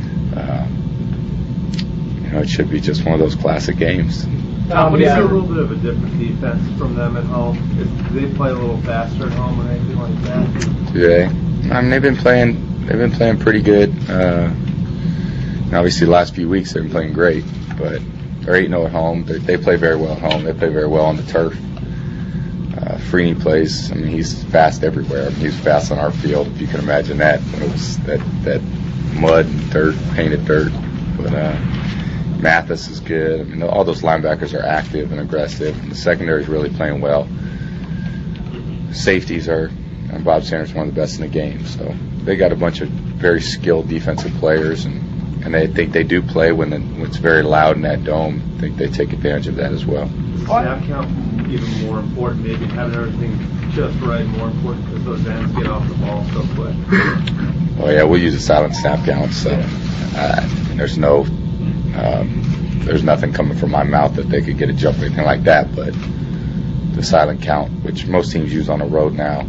it should be just one of those classic games. Tom, is there a little bit of a different defense from them at home? Do they play a little faster at home or anything like that? Do they? I mean, they've been playing pretty good. Obviously, the last few weeks they've been playing great, but they're 8-0 at home. They play very well at home. They play very well on the turf. Freeney plays. I mean, he's fast everywhere. I mean, he's fast on our field, if you can imagine that. When it was that mud and dirt, painted dirt. But Mathis is good. I mean, all those linebackers are active and aggressive, and the secondary is really playing well. Safeties and Bob Sanders, one of the best in the game. So they got a bunch of very skilled defensive players, and they think they do play when it's very loud in that dome. I think they take advantage of that as well. Snap count even more important, maybe having everything just right, more important because those ends get off the ball so quick. Oh yeah, we'll use a silent snap count. So there's nothing coming from my mouth that they could get a jump or anything like that. But the silent count, which most teams use on the road now,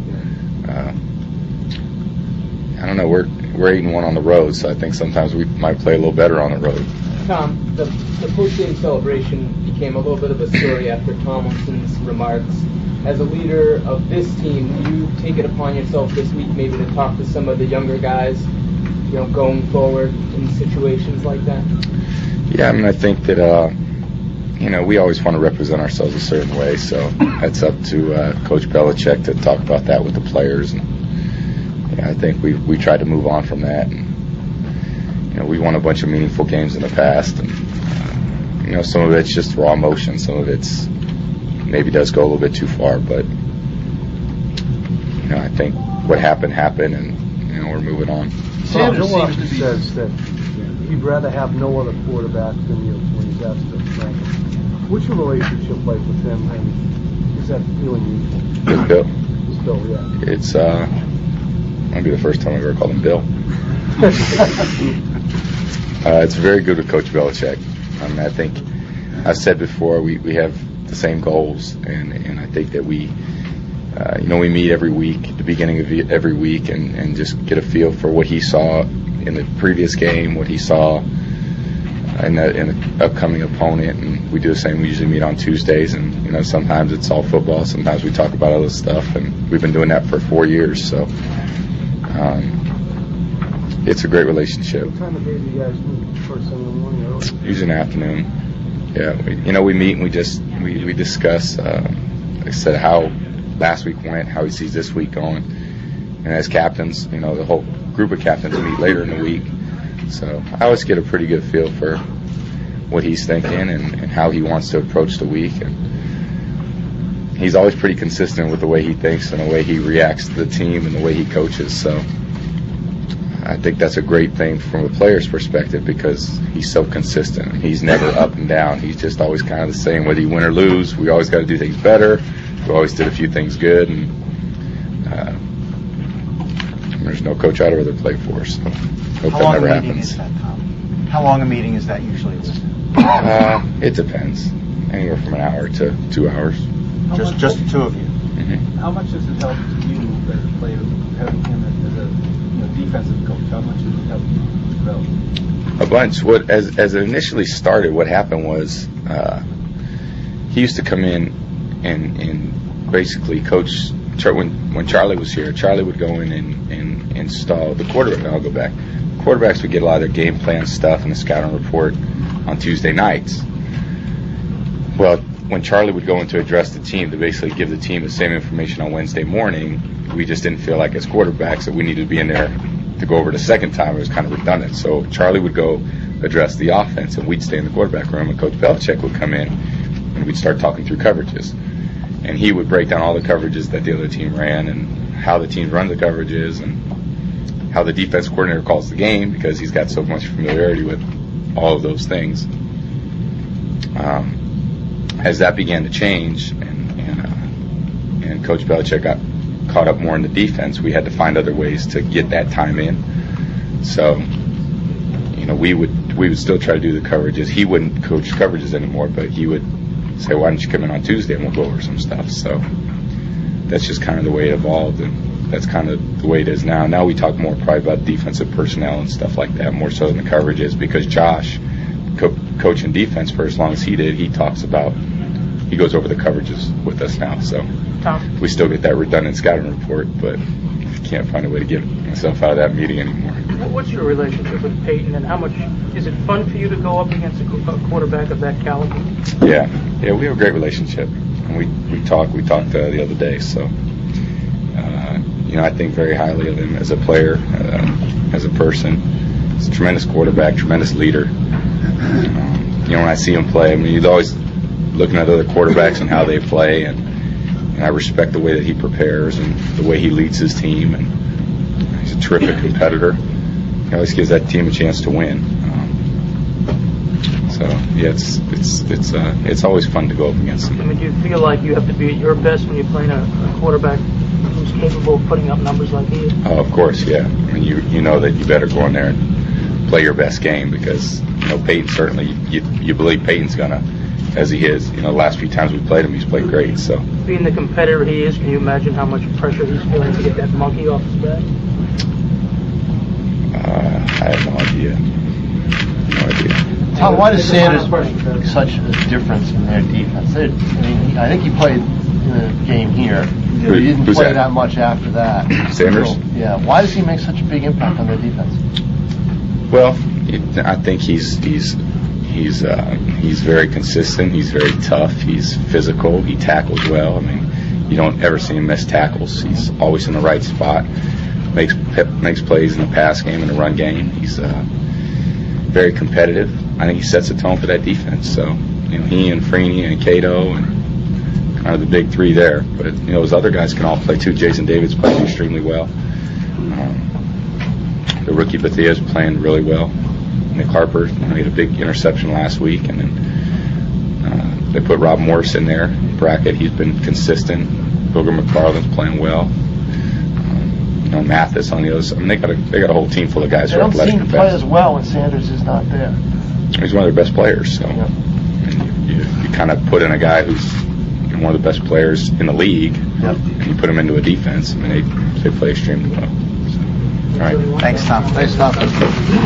I don't know. We're 8-1 on the road, so I think sometimes we might play a little better on the road. Tom, the post-game celebration became a little bit of a story after Tomlinson's remarks. As a leader of this team, do you take it upon yourself this week maybe to talk to some of the younger guys, going forward in situations like that? Yeah, I mean, I think that, we always want to represent ourselves a certain way, so that's up to Coach Belichick to talk about that with the players. And I think we tried to move on from that. And, we won a bunch of meaningful games in the past, and some of it's just raw emotion. Some of it's maybe does go a little bit too far, but I think what happened, and we're moving on. Sanders says that he'd rather have no other quarterback than you when he's asked to rank him. What's your relationship like with him, and is that feeling mutual? With Bill? With Bill, yeah. It's might be the first time I've ever called him Bill. It's very good with Coach Belichick. I mean, I think I've said before we have the same goals, and I think that we we meet every week, at the beginning of every week, and just get a feel for what he saw in the previous game, what he saw in the upcoming opponent, and we do the same. We usually meet on Tuesdays, and sometimes it's all football, sometimes we talk about other stuff, and we've been doing that for 4 years, so it's a great relationship. What time of day do you guys meet? First thing in the morning or early? Usually in the afternoon. Yeah, we meet and we discuss, like I said, how last week went, how he sees this week going, and as captains, the whole group of captains meet later in the week. So I always get a pretty good feel for what he's thinking and how he wants to approach the week. And he's always pretty consistent with the way he thinks and the way he reacts to the team and the way he coaches. So I think that's a great thing from a player's perspective because he's so consistent. He's never up and down. He's just always kind of the same. Whether you win or lose, we always got to do things better. We always did a few things good. And there's no coach I'd rather play for. So hope that never happens. How long a meeting is that usually? It depends. Anywhere from an hour to 2 hours. Just the two of you. Mm-hmm. How much does it help you as a player having him as a defensive coach? How much does it help you develop? A bunch. As it initially started, what happened was he used to come in and basically coach. When Charlie was here, Charlie would go in and install the quarterback. I'll go back. Quarterbacks would get a lot of their game plan stuff and the scouting report on Tuesday nights. Well, when Charlie would go in to address the team to basically give the team the same information on Wednesday morning, we just didn't feel like as quarterbacks that we needed to be in there to go over the second time. It was kind of redundant. So Charlie would go address the offense, and we'd stay in the quarterback room, and Coach Belichick would come in, and we'd start talking through coverages. And he would break down all the coverages that the other team ran and how the team runs the coverages and how the defense coordinator calls the game because he's got so much familiarity with all of those things. As that began to change and Coach Belichick got caught up more in the defense, we had to find other ways to get that time in. So, we would still try to do the coverages. He wouldn't coach coverages anymore, but he would say, why don't you come in on Tuesday and we'll go over some stuff. So that's just kind of the way it evolved, and that's kind of the way it is now. Now we talk more probably about defensive personnel and stuff like that, more so than the coverages, because Josh, coaching defense for as long as he did, he goes over the coverages with us now. So Tom, we still get that redundant scouting report, but I can't find a way to get myself out of that meeting anymore. what's your relationship with Peyton, and how much is it fun for you to go up against a quarterback of that caliber? Yeah, we have a great relationship, and we talked the other day. So I think very highly of him as a player, as a person. He's a tremendous quarterback, tremendous leader. When I see him play, he's always looking at other quarterbacks and how they play, and I respect the way that he prepares and the way he leads his team, and he's a terrific competitor. He always gives that team a chance to win. It's always fun to go up against him. Do you feel like you have to be at your best when you're playing a quarterback who's capable of putting up numbers like he is? Oh, of course, yeah. You know that you better go in there and play your best game because Peyton certainly you believe Peyton's gonna, as he is. The last few times we played him, he's played great. So being the competitor he is, can you imagine how much pressure he's feeling to get that monkey off his back? I have no idea. Tom, why does Sanders make such a difference in their defense? I think he played in the game here. He didn't play that much after that. Sanders? So, yeah. Why does he make such a big impact on their defense? Well, I think he's very consistent. He's very tough. He's physical. He tackles well. You don't ever see him miss tackles. He's always in the right spot. Makes plays in the pass game and the run game. He's very competitive. I think he sets the tone for that defense. So, he and Freeney and Cato and kind of the big three there. But, those other guys can all play too. Jason David's played extremely well. The rookie Bethea is playing really well. Nick Harper, he had a big interception last week, and then they put Rob Morris in there. Brackett, he's been consistent. Booger McFarland's playing well. Mathis on the other side. They got a whole team full of guys who are athletic. They don't seem to play as well when Sanders is not there. He's one of their best players. So you kind of put in a guy who's one of the best players in the league, and you put them into a defense, I mean, they play extremely well. So, all right. Thanks, Tom. Thanks, Tom. Drives it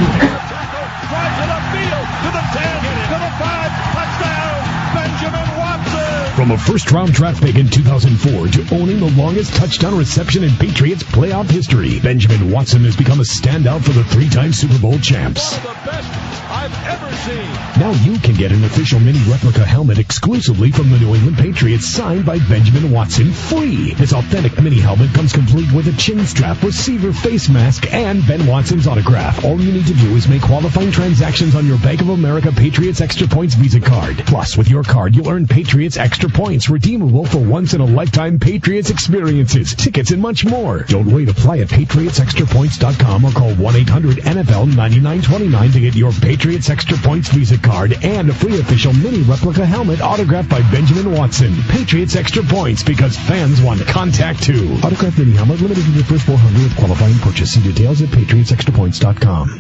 upfield to the 10, to the 5, touchdown, Benjamin Watson. From a first-round draft pick in 2004 to owning the longest touchdown reception in Patriots playoff history, Benjamin Watson has become a standout for the 3-time Super Bowl champs. One of the best I've ever seen. Now you can get an official mini replica helmet exclusively from the New England Patriots, signed by Benjamin Watson, free. This authentic mini helmet comes complete with a chin strap, receiver, face mask, and Ben Watson's autograph. All you need to do is make qualifying transactions on your Bank of America Patriots Extra Points Visa card. Plus, with your card, you'll earn Patriots Extra Points, redeemable for once-in-a-lifetime Patriots experiences, tickets, and much more. Don't wait. Apply at PatriotsExtraPoints.com or call 1-800-NFL-9929 to get your Patriots Extra Points Visa card and a free official mini replica helmet autographed by Benjamin Watson. Patriots Extra Points, because fans want contact too. Autographed mini helmet limited to the first 400 with qualifying purchase. See details at PatriotsExtraPoints.com.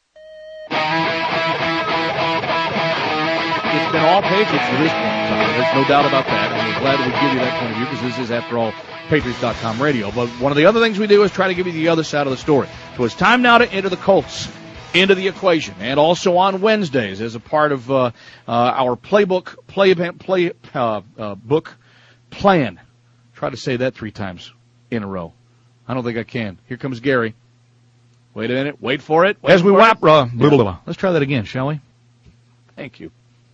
It's been all Patriots to this point. There's no doubt about that, and we're glad that we give you that point of view, because this is, after all, Patriots.com radio. But one of the other things we do is try to give you the other side of the story. So it's time now to enter the Colts into the equation, and also on Wednesdays as a part of our playbook book plan. Try to say that 3 times in a row. I don't think I can. Here comes Gary. Wait a minute. Wait for it. As we wrap, let's try that again, shall we? Thank you.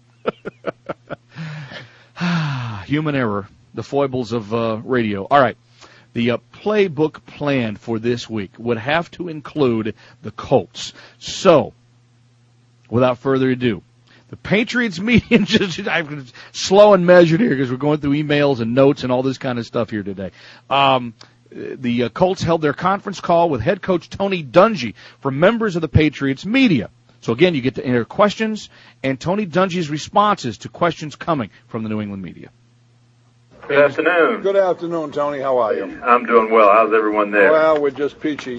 Human error, the foibles of radio. All right. The playbook plan for this week would have to include the Colts. So, without further ado, the Patriots meeting, I'm slow and measured here because we're going through emails and notes and all this kind of stuff here today. The Colts held their conference call with head coach Tony Dungy for members of the Patriots media. So, again, you get to enter questions and Tony Dungy's responses to questions coming from the New England media. Good afternoon. Good afternoon, Tony. How are you? I'm doing well. How's everyone there? Well, we're just peachy.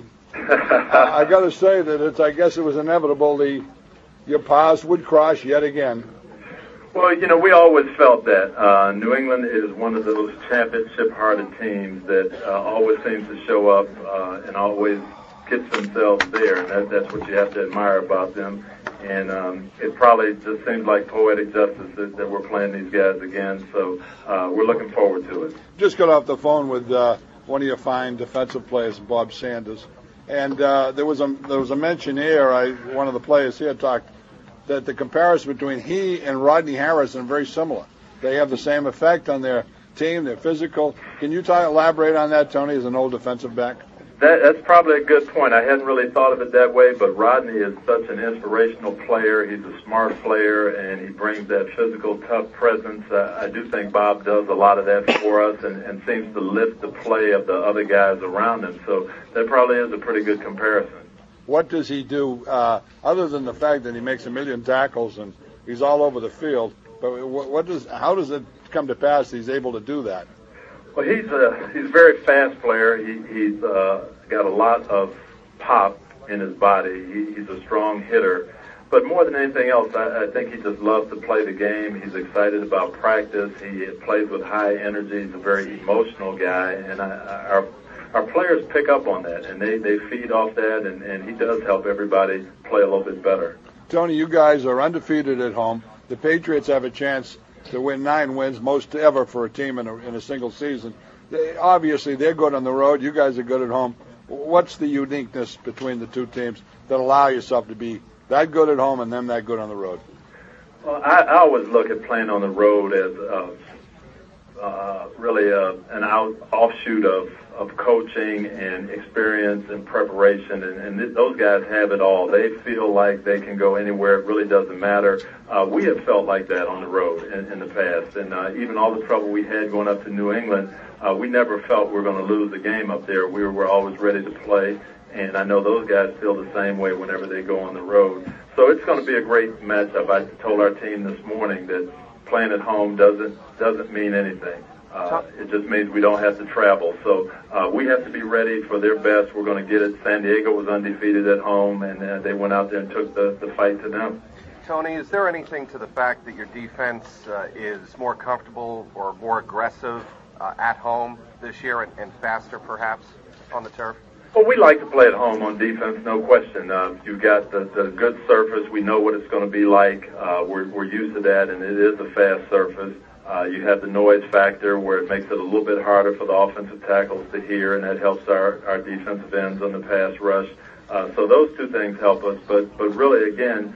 I got to say that I guess it was inevitable your paths would cross yet again. Well, we always felt that. New England is one of those championship-hearted teams that always seems to show up and always gets themselves there, and that's what you have to admire about them. And it probably just seems like poetic justice that we're playing these guys again, so we're looking forward to it. Just got off the phone with one of your fine defensive players, Bob Sanders, and there was a mention here, one of the players here talked that the comparison between he and Rodney Harrison are very similar. They have the same effect on their team, they're physical. Can you elaborate on that, Tony, as an old defensive back? That's probably a good point. I hadn't really thought of it that way, but Rodney is such an inspirational player. He's a smart player, and he brings that physical, tough presence. I do think Bob does a lot of that for us and seems to lift the play of the other guys around him. So that probably is a pretty good comparison. What does he do, other than the fact that he makes 1 million tackles and he's all over the field, but how does it come to pass that he's able to do that? Well, he's a very fast player. He's got a lot of pop in his body. He's a strong hitter. But more than anything else, I think he just loves to play the game. He's excited about practice. He plays with high energy. He's a very emotional guy. And our players pick up on that, and they feed off that, and he does help everybody play a little bit better. Tony, you guys are undefeated at home. The Patriots have a chance to win 9 wins, most ever for a team in a single season. Obviously, they're good on the road. You guys are good at home. What's the uniqueness between the two teams that allow yourself to be that good at home and them that good on the road? Well, I always look at playing on the road as really an offshoot of coaching and experience and preparation, and those guys have it all. They feel like they can go anywhere. It really doesn't matter. We have felt like that on the road in the past, and even all the trouble we had going up to New England, we never felt we were going to lose the game up there. We were always ready to play, and I know those guys feel the same way whenever they go on the road. So it's going to be a great matchup. I told our team this morning that playing at home doesn't mean anything. It just means we don't have to travel. So we have to be ready for their best. We're going to get it. San Diego was undefeated at home, and they went out there and took the fight to them. Tony, is there anything to the fact that your defense is more comfortable or more aggressive at home this year and faster perhaps on the turf? Well, we like to play at home on defense, no question. You've got the good surface. We know what it's going to be like. We're used to that, and it is a fast surface. You have the noise factor where it makes it a little bit harder for the offensive tackles to hear, and that helps our defensive ends on the pass rush. So those two things help us. But really, again,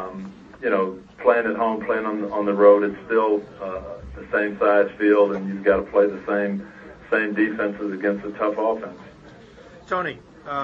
playing at home, playing on the road, it's still the same size field, and you've got to play the same defenses against a tough offense. Tony,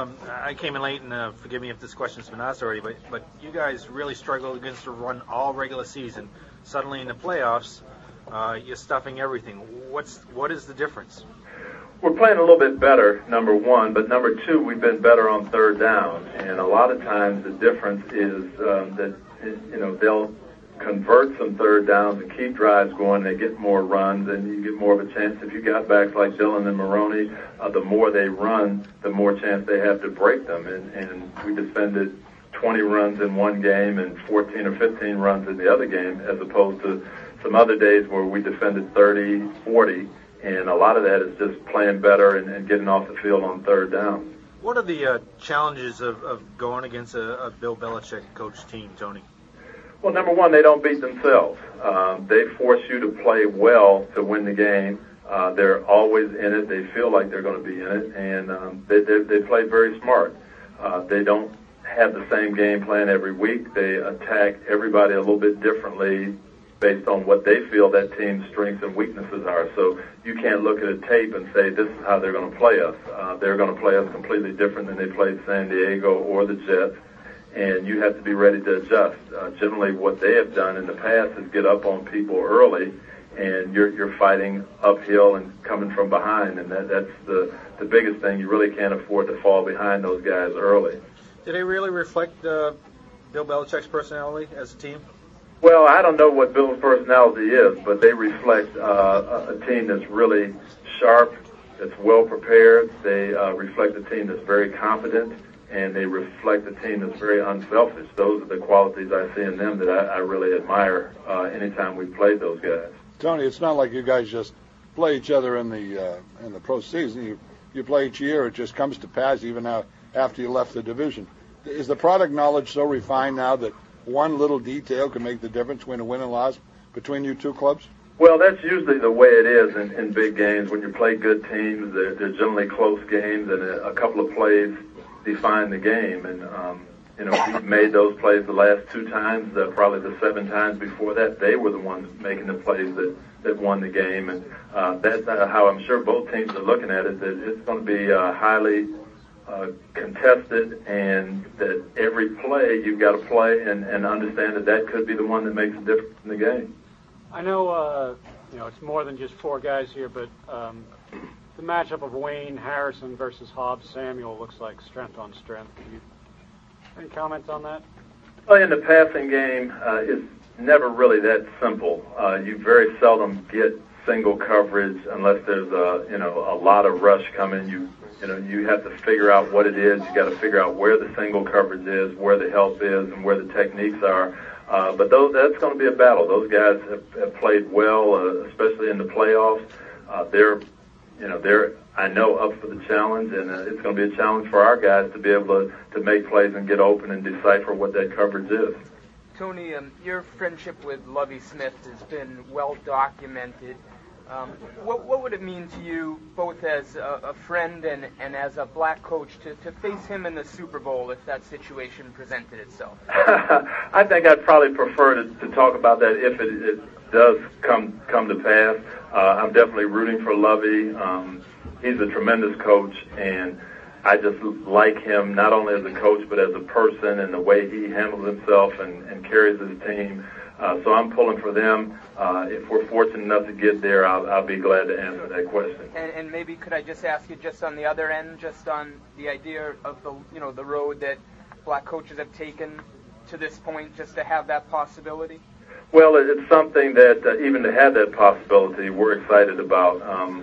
I came in late, and forgive me if this question's been asked already, but you guys really struggled against the run all regular season. Suddenly in the playoffs, you're stuffing everything. What is the difference? We're playing a little bit better, number one, but number two, we've been better on third down. And a lot of times the difference is that they'll convert some third downs and keep drives going. They get more runs, and you get more of a chance. If you got backs like Dylan and Maroney, the more they run, the more chance they have to break them. And we defended 20 runs in one game and 14 or 15 runs in the other game, as opposed to some other days where we defended 30, 40, and a lot of that is just playing better and getting off the field on third down. What are the challenges of going against a Bill Belichick coach team, Tony? Well, number one, they don't beat themselves. They force you to play well to win the game. They're always in it. They feel like they're going to be in it, and they play very smart. They don't have the same game plan every week. They attack everybody a little bit differently based on what they feel that team's strengths and weaknesses are. So you can't look at a tape and say this is how they're going to play us. They're going to play us completely different than they played San Diego or the Jets. And you have to be ready to adjust. Generally, what they have done in the past is get up on people early, and you're fighting uphill and coming from behind, and that's the biggest thing. You really can't afford to fall behind those guys early. Do they really reflect Bill Belichick's personality as a team? Well, I don't know what Bill's personality is, but they reflect a team that's really sharp, that's well prepared. They reflect a team that's very confident, and they reflect a team that's very unselfish. Those are the qualities I see in them that I really admire anytime we played those guys. Tony, it's not like you guys just play each other in the postseason. You play each year. It just comes to pass even now after you left the division. Is the product knowledge so refined now that one little detail can make the difference between a win and loss between you two clubs? Well, that's usually the way it is in big games. When you play good teams, they're generally close games, and a couple of plays define the game. And, we've made those plays the last two times, probably the 7 times before that. They were the ones making the plays that won the game. And that's how I'm sure both teams are looking at it, that it's going to be highly contested, and that every play you've got to play and understand that could be the one that makes a difference in the game. I know, it's more than just 4 guys here, but the matchup of Wayne Harrison versus Hobbs Samuel looks like strength on strength. Any comments on that? Well, in the passing game, it's never really that simple. You very seldom get single coverage unless there's a lot of rush coming. You have to figure out what it is. You got to figure out where the single coverage is, where the help is, and where the techniques are. But that's going to be a battle. Those guys have played well, especially in the playoffs. They're I know up for the challenge, and it's going to be a challenge for our guys to be able to make plays and get open and decipher what that coverage is. Tony, your friendship with Lovie Smith has been well documented. What would it mean to you, both as a friend and as a black coach, to face him in the Super Bowl if that situation presented itself? I think I'd probably prefer to talk about that if it does come to pass. I'm definitely rooting for Lovie. He's a tremendous coach, and I just like him not only as a coach but as a person and the way he handles himself and carries his team. So I'm pulling for them. If we're fortunate enough to get there, I'll be glad to answer that question. And maybe could I just ask you, just on the other end, just on the idea of the road that black coaches have taken to this point, just to have that possibility? Well, it's something that even to have that possibility, we're excited about.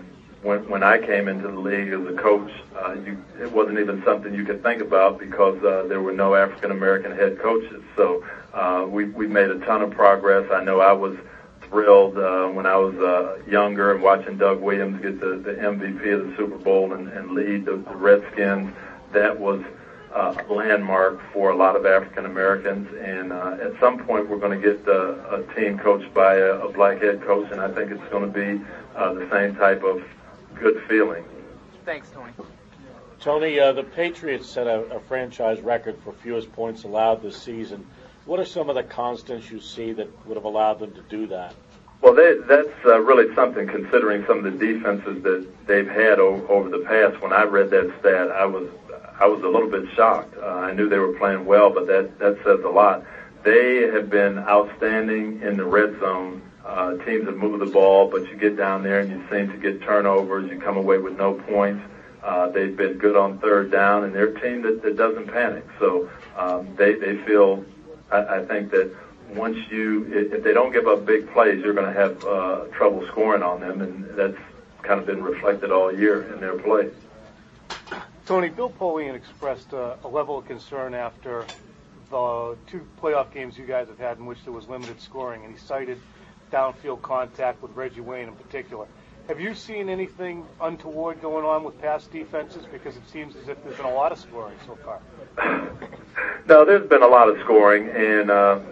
when I came into the league as a coach, it wasn't even something you could think about because there were no African American head coaches. So we made a ton of progress. I know I was thrilled when I was younger and watching Doug Williams get the MVP of the Super Bowl and lead the Redskins. That was a landmark for a lot of African Americans, and at some point we're going to get a team coached by a black head coach, and I think it's going to be the same type of good feeling. Thanks, Tony. Tony, the Patriots set a franchise record for fewest points allowed this season. What are some of the constants you see that would have allowed them to do that? Well, that's really something, considering some of the defenses that they've had over the past. When I read that stat, I was a little bit shocked. I knew they were playing well, but that says a lot. They have been outstanding in the red zone. Teams have moved the ball, but you get down there and you seem to get turnovers. You come away with no points. They've been good on third down, and they're a team that doesn't panic. So they feel, I think that once if they don't give up big plays, you're going to have trouble scoring on them, and that's kind of been reflected all year in their play. Tony, Bill Polian expressed a level of concern after the two playoff games you guys have had in which there was limited scoring, and he cited downfield contact with Reggie Wayne in particular. Have you seen anything untoward going on with past defenses? Because it seems as if there's been a lot of scoring so far. No, there's been a lot of scoring, and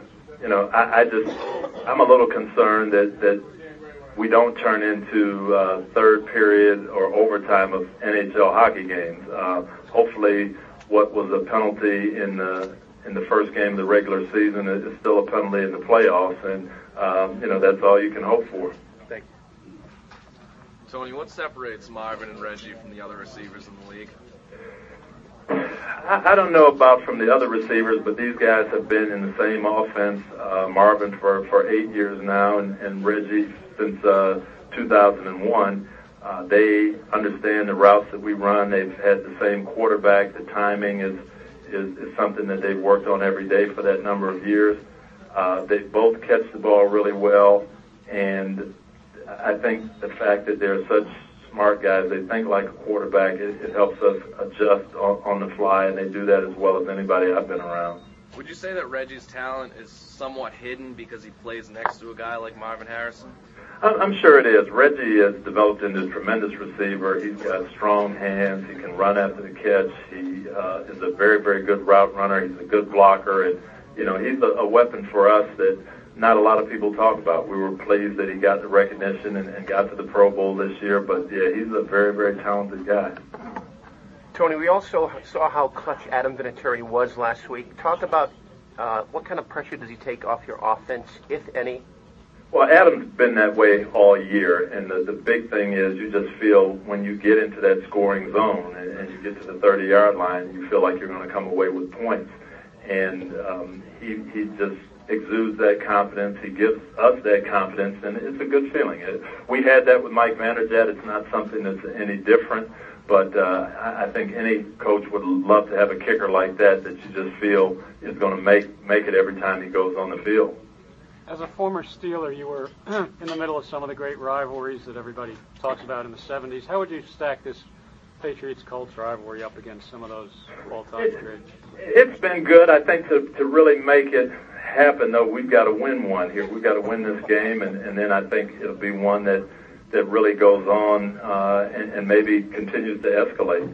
I'm a little concerned that we don't turn into third period or overtime of NHL hockey games. Hopefully, what was a penalty in the first game of the regular season is still a penalty in the playoffs, and that's all you can hope for. Thank you. Tony, what separates Marvin and Reggie from the other receivers in the league? I don't know about from the other receivers, but these guys have been in the same offense. Marvin for 8 years now, and Reggie since 2001. They understand the routes that we run. They've had the same quarterback. The timing is something that they've worked on every day for that number of years. They both catch the ball really well, and I think the fact that they're such smart guys, they think like a quarterback, it helps us adjust on the fly, and they do that as well as anybody I've been around. Would you say that Reggie's talent is somewhat hidden because he plays next to a guy like Marvin Harrison? I'm sure it is. Reggie has developed into a tremendous receiver. He's got strong hands. He can run after the catch. He is a very, very good route runner. He's a good blocker, and he's a weapon for us that not a lot of people talk about. We were pleased that he got the recognition and got to the Pro Bowl this year, but yeah, he's a very, very talented guy. Tony, we also saw how clutch Adam Vinatieri was last week. Talk about what kind of pressure does he take off your offense, if any? Well, Adam's been that way all year, and the big thing is you just feel when you get into that scoring zone and you get to the 30-yard line, you feel like you're going to come away with points. And he just exudes that confidence. He gives us that confidence, and it's a good feeling. We had that with Mike Vanderjagt. It's not something that's any different, but I think any coach would love to have a kicker like that you just feel is going to make it every time he goes on the field. As a former Steeler, you were in the middle of some of the great rivalries that everybody talks about in the 70s. How would you stack this Patriots-Colts rivalry up against some of those all-time greats? It's been good. I think to really make it happen, though, we've got to win one here. We've got to win this game, and then I think it'll be one that really goes on and maybe continues to escalate.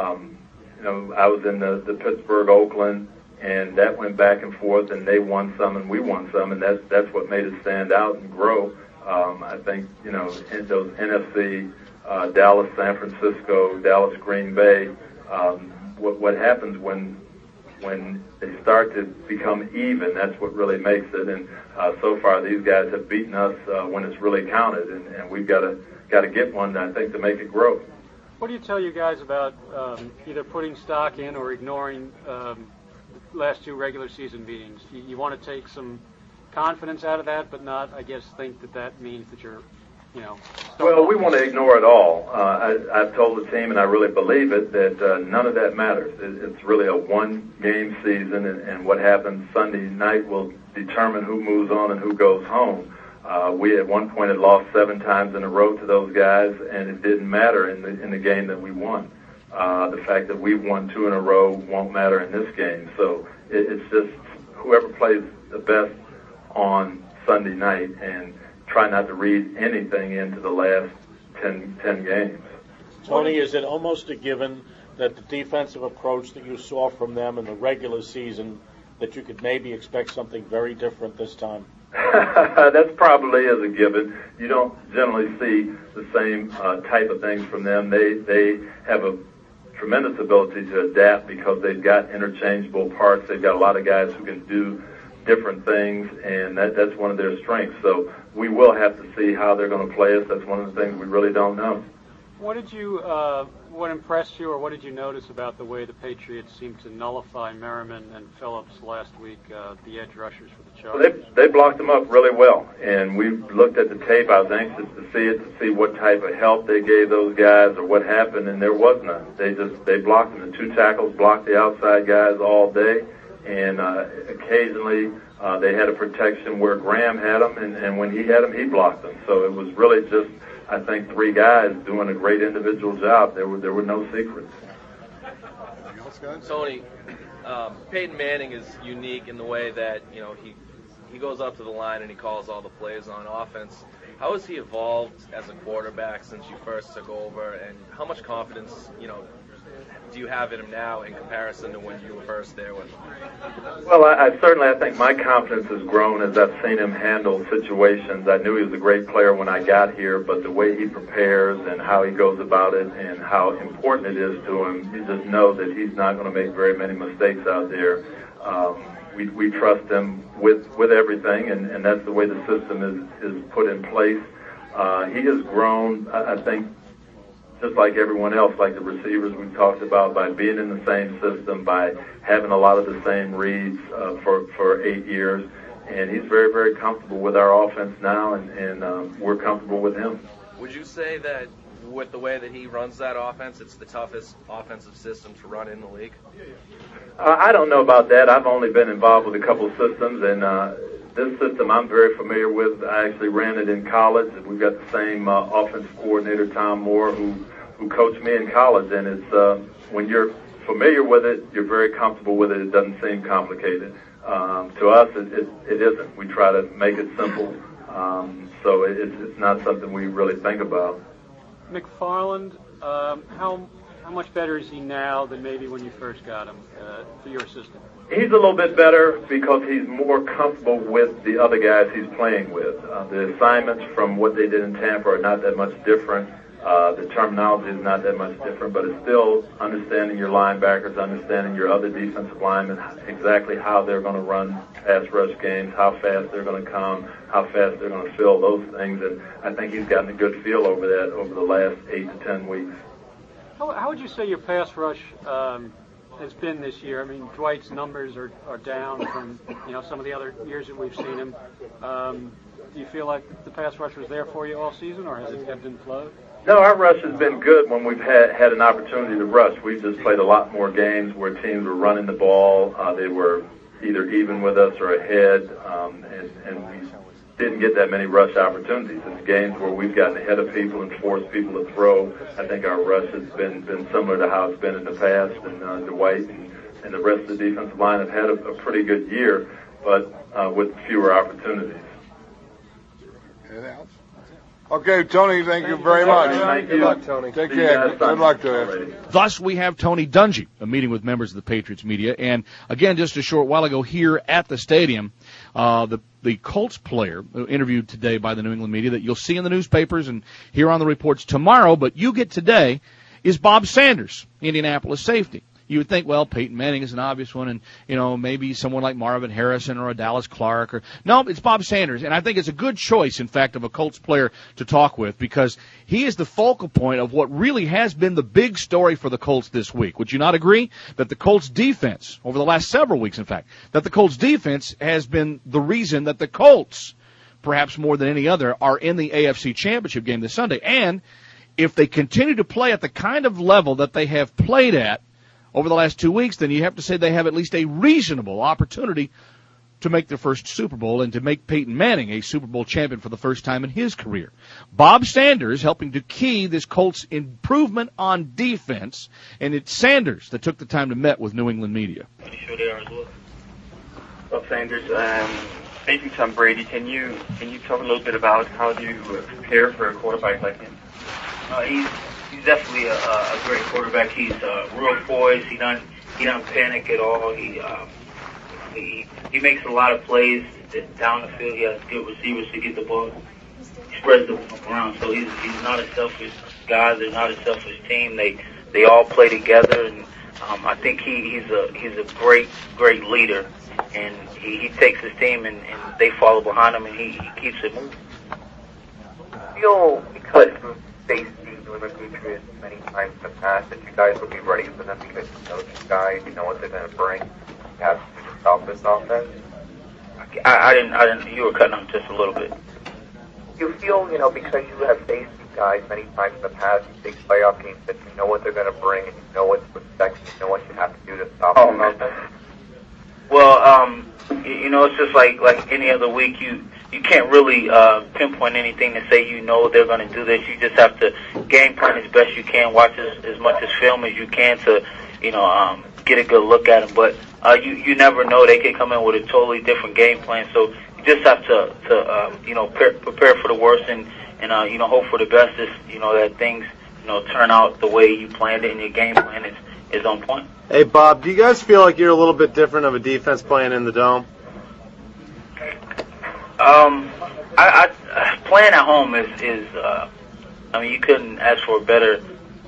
I was in the Pittsburgh-Oakland, and that went back and forth, and they won some and we won some, and that's what made it stand out and grow. I think, in those NFC, Dallas, San Francisco, Dallas, Green Bay, what happens when they start to become even, that's what really makes it. And so far, these guys have beaten us when it's really counted, and we've got to get one, I think, to make it grow. What do you tell you guys about either putting stock in or ignoring last two regular season meetings? You want to take some confidence out of that, but not, I guess, think that means that you're, Well, we want to ignore it all. I've told the team, and I really believe it, that none of that matters. It's really a one-game season, and what happens Sunday night will determine who moves on and who goes home. We at one point had lost 7 times in a row to those guys, and it didn't matter in the game that we won. The fact that we've won 2 in a row won't matter in this game. So it's just whoever plays the best on Sunday night, and try not to read anything into the last 10 games. Tony, is it almost a given that the defensive approach that you saw from them in the regular season, that you could maybe expect something very different this time? That's probably is a given. You don't generally see the same type of things from them. They have a tremendous ability to adapt because they've got interchangeable parts. They've got a lot of guys who can do different things, and that's one of their strengths. So we will have to see how they're going to play us. That's one of the things we really don't know. What impressed you, or what did you notice about the way the Patriots seemed to nullify Merriman and Phillips last week, the edge rushers for the Chargers? Well, they blocked them up really well, and we looked at the tape. I was anxious to see it, to see what type of help they gave those guys or what happened, and there was none. They blocked them. The 2 tackles blocked the outside guys all day, and occasionally they had a protection where Graham had them, and when he had them, he blocked them. So it was really just, I think, 3 guys doing a great individual job. There were no secrets. Tony, Peyton Manning is unique in the way that, you know, he goes up to the line and he calls all the plays on offense. How has he evolved as a quarterback since you first took over, and how much confidence, you know, do you have in him now in comparison to when you were first there with him? Well, I think my confidence has grown as I've seen him handle situations. I knew he was a great player when I got here, but the way he prepares and how he goes about it and how important it is to him, you just know that he's not going to make very many mistakes out there. We trust him with everything, and that's the way the system is put in place. He has grown, I think, just like everyone else, like the receivers we've talked about, by being in the same system, by having a lot of the same reads for 8 years. And he's very, very comfortable with our offense now, and we're comfortable with him. Would you say that with the way that he runs that offense, it's the toughest offensive system to run in the league? I don't know about that. I've only been involved with a couple of systems, and this system I'm very familiar with. I actually ran it in college. We've got the same offensive coordinator, Tom Moore, who coached me in college. And it's when you're familiar with it, you're very comfortable with it. It doesn't seem complicated. To us, it isn't. We try to make it simple, so it's not something we really think about. McFarland, how much better is he now than maybe when you first got him for your system? He's a little bit better because he's more comfortable with the other guys he's playing with. The assignments from what they did in Tampa are not that much different. The terminology is not that much different, but it's still understanding your linebackers, understanding your other defensive linemen, exactly how they're going to run pass rush games, how fast they're going to come, how fast they're going to fill those things. And I think he's gotten a good feel over that over the last 8 to 10 weeks. How would you say your pass rush has been this year? I mean, Dwight's numbers are down from some of the other years that we've seen him. Do you feel like the pass rush was there for you all season, or has it ebbed and flowed? No, our rush has been good when we've had an opportunity to rush. We've just played a lot more games where teams were running the ball. They were either even with us or ahead, and we didn't get that many rush opportunities. In games where we've gotten ahead of people and forced people to throw, I think our rush has been similar to how it's been in the past. And Dwight and the rest of the defensive line have had a pretty good year, but with fewer opportunities. Anything else? Okay, Tony, thank you very much. Thank you. Good luck, Tony. Take care. Good luck to you. Thus, we have Tony Dungy, a meeting with members of the Patriots media. And, again, just a short while ago here at the stadium, the Colts player interviewed today by the New England media that you'll see in the newspapers and hear on the reports tomorrow, but you get today, is Bob Sanders, Indianapolis safety. You would think, well, Peyton Manning is an obvious one, and, maybe someone like Marvin Harrison or a Dallas Clark. No, it's Bob Sanders, and I think it's a good choice, in fact, of a Colts player to talk with, because he is the focal point of what really has been the big story for the Colts this week. Would you not agree that the Colts defense, over the last several weeks, in fact, that the Colts defense has been the reason that the Colts, perhaps more than any other, are in the AFC Championship game this Sunday? And if they continue to play at the kind of level that they have played at over the last 2 weeks, then you have to say they have at least a reasonable opportunity to make their first Super Bowl and to make Peyton Manning a Super Bowl champion for the first time in his career. Bob Sanders helping to key this Colts improvement on defense, and it's Sanders that took the time to met with New England media. Pretty sure they are as well. Bob Sanders, facing Tom Brady, can you talk a little bit about how do you prepare for a quarterback like him? He's definitely a great quarterback. He's real poised. He doesn't panic at all. He makes a lot of plays down the field. He has good receivers to get the ball. He spreads the ball around. So he's not a selfish guy. They're not a selfish team. They all play together, and I think he's a great leader. And he takes his team and they follow behind him, and he keeps it moving. I feel because you've faced these New England Patriots many times in the past that you guys will be ready for them because you know these guys, you know what they're going to bring. You have to stop this offense. I didn't. You were cutting them just a little bit. You feel, you know, because you have faced these guys many times in the past, big playoff games, that you know what they're going to bring and you know what to expect and you know what you have to do to stop them offense? Well, you know, it's just like any other week. You can't really pinpoint anything to say you know they're going to do this. You just have to game plan as best you can, watch as much as film as you can to, you know, get a good look at them. But you never know. They could come in with a totally different game plan. So you just have to you know, prepare for the worst and you know, hope for the best. You know, that things, you know, turn out the way you planned it and your game plan is on point. Hey, Bob, do you guys feel like you're a little bit different of a defense playing in the Dome? I playing at home is I mean, you couldn't ask for a better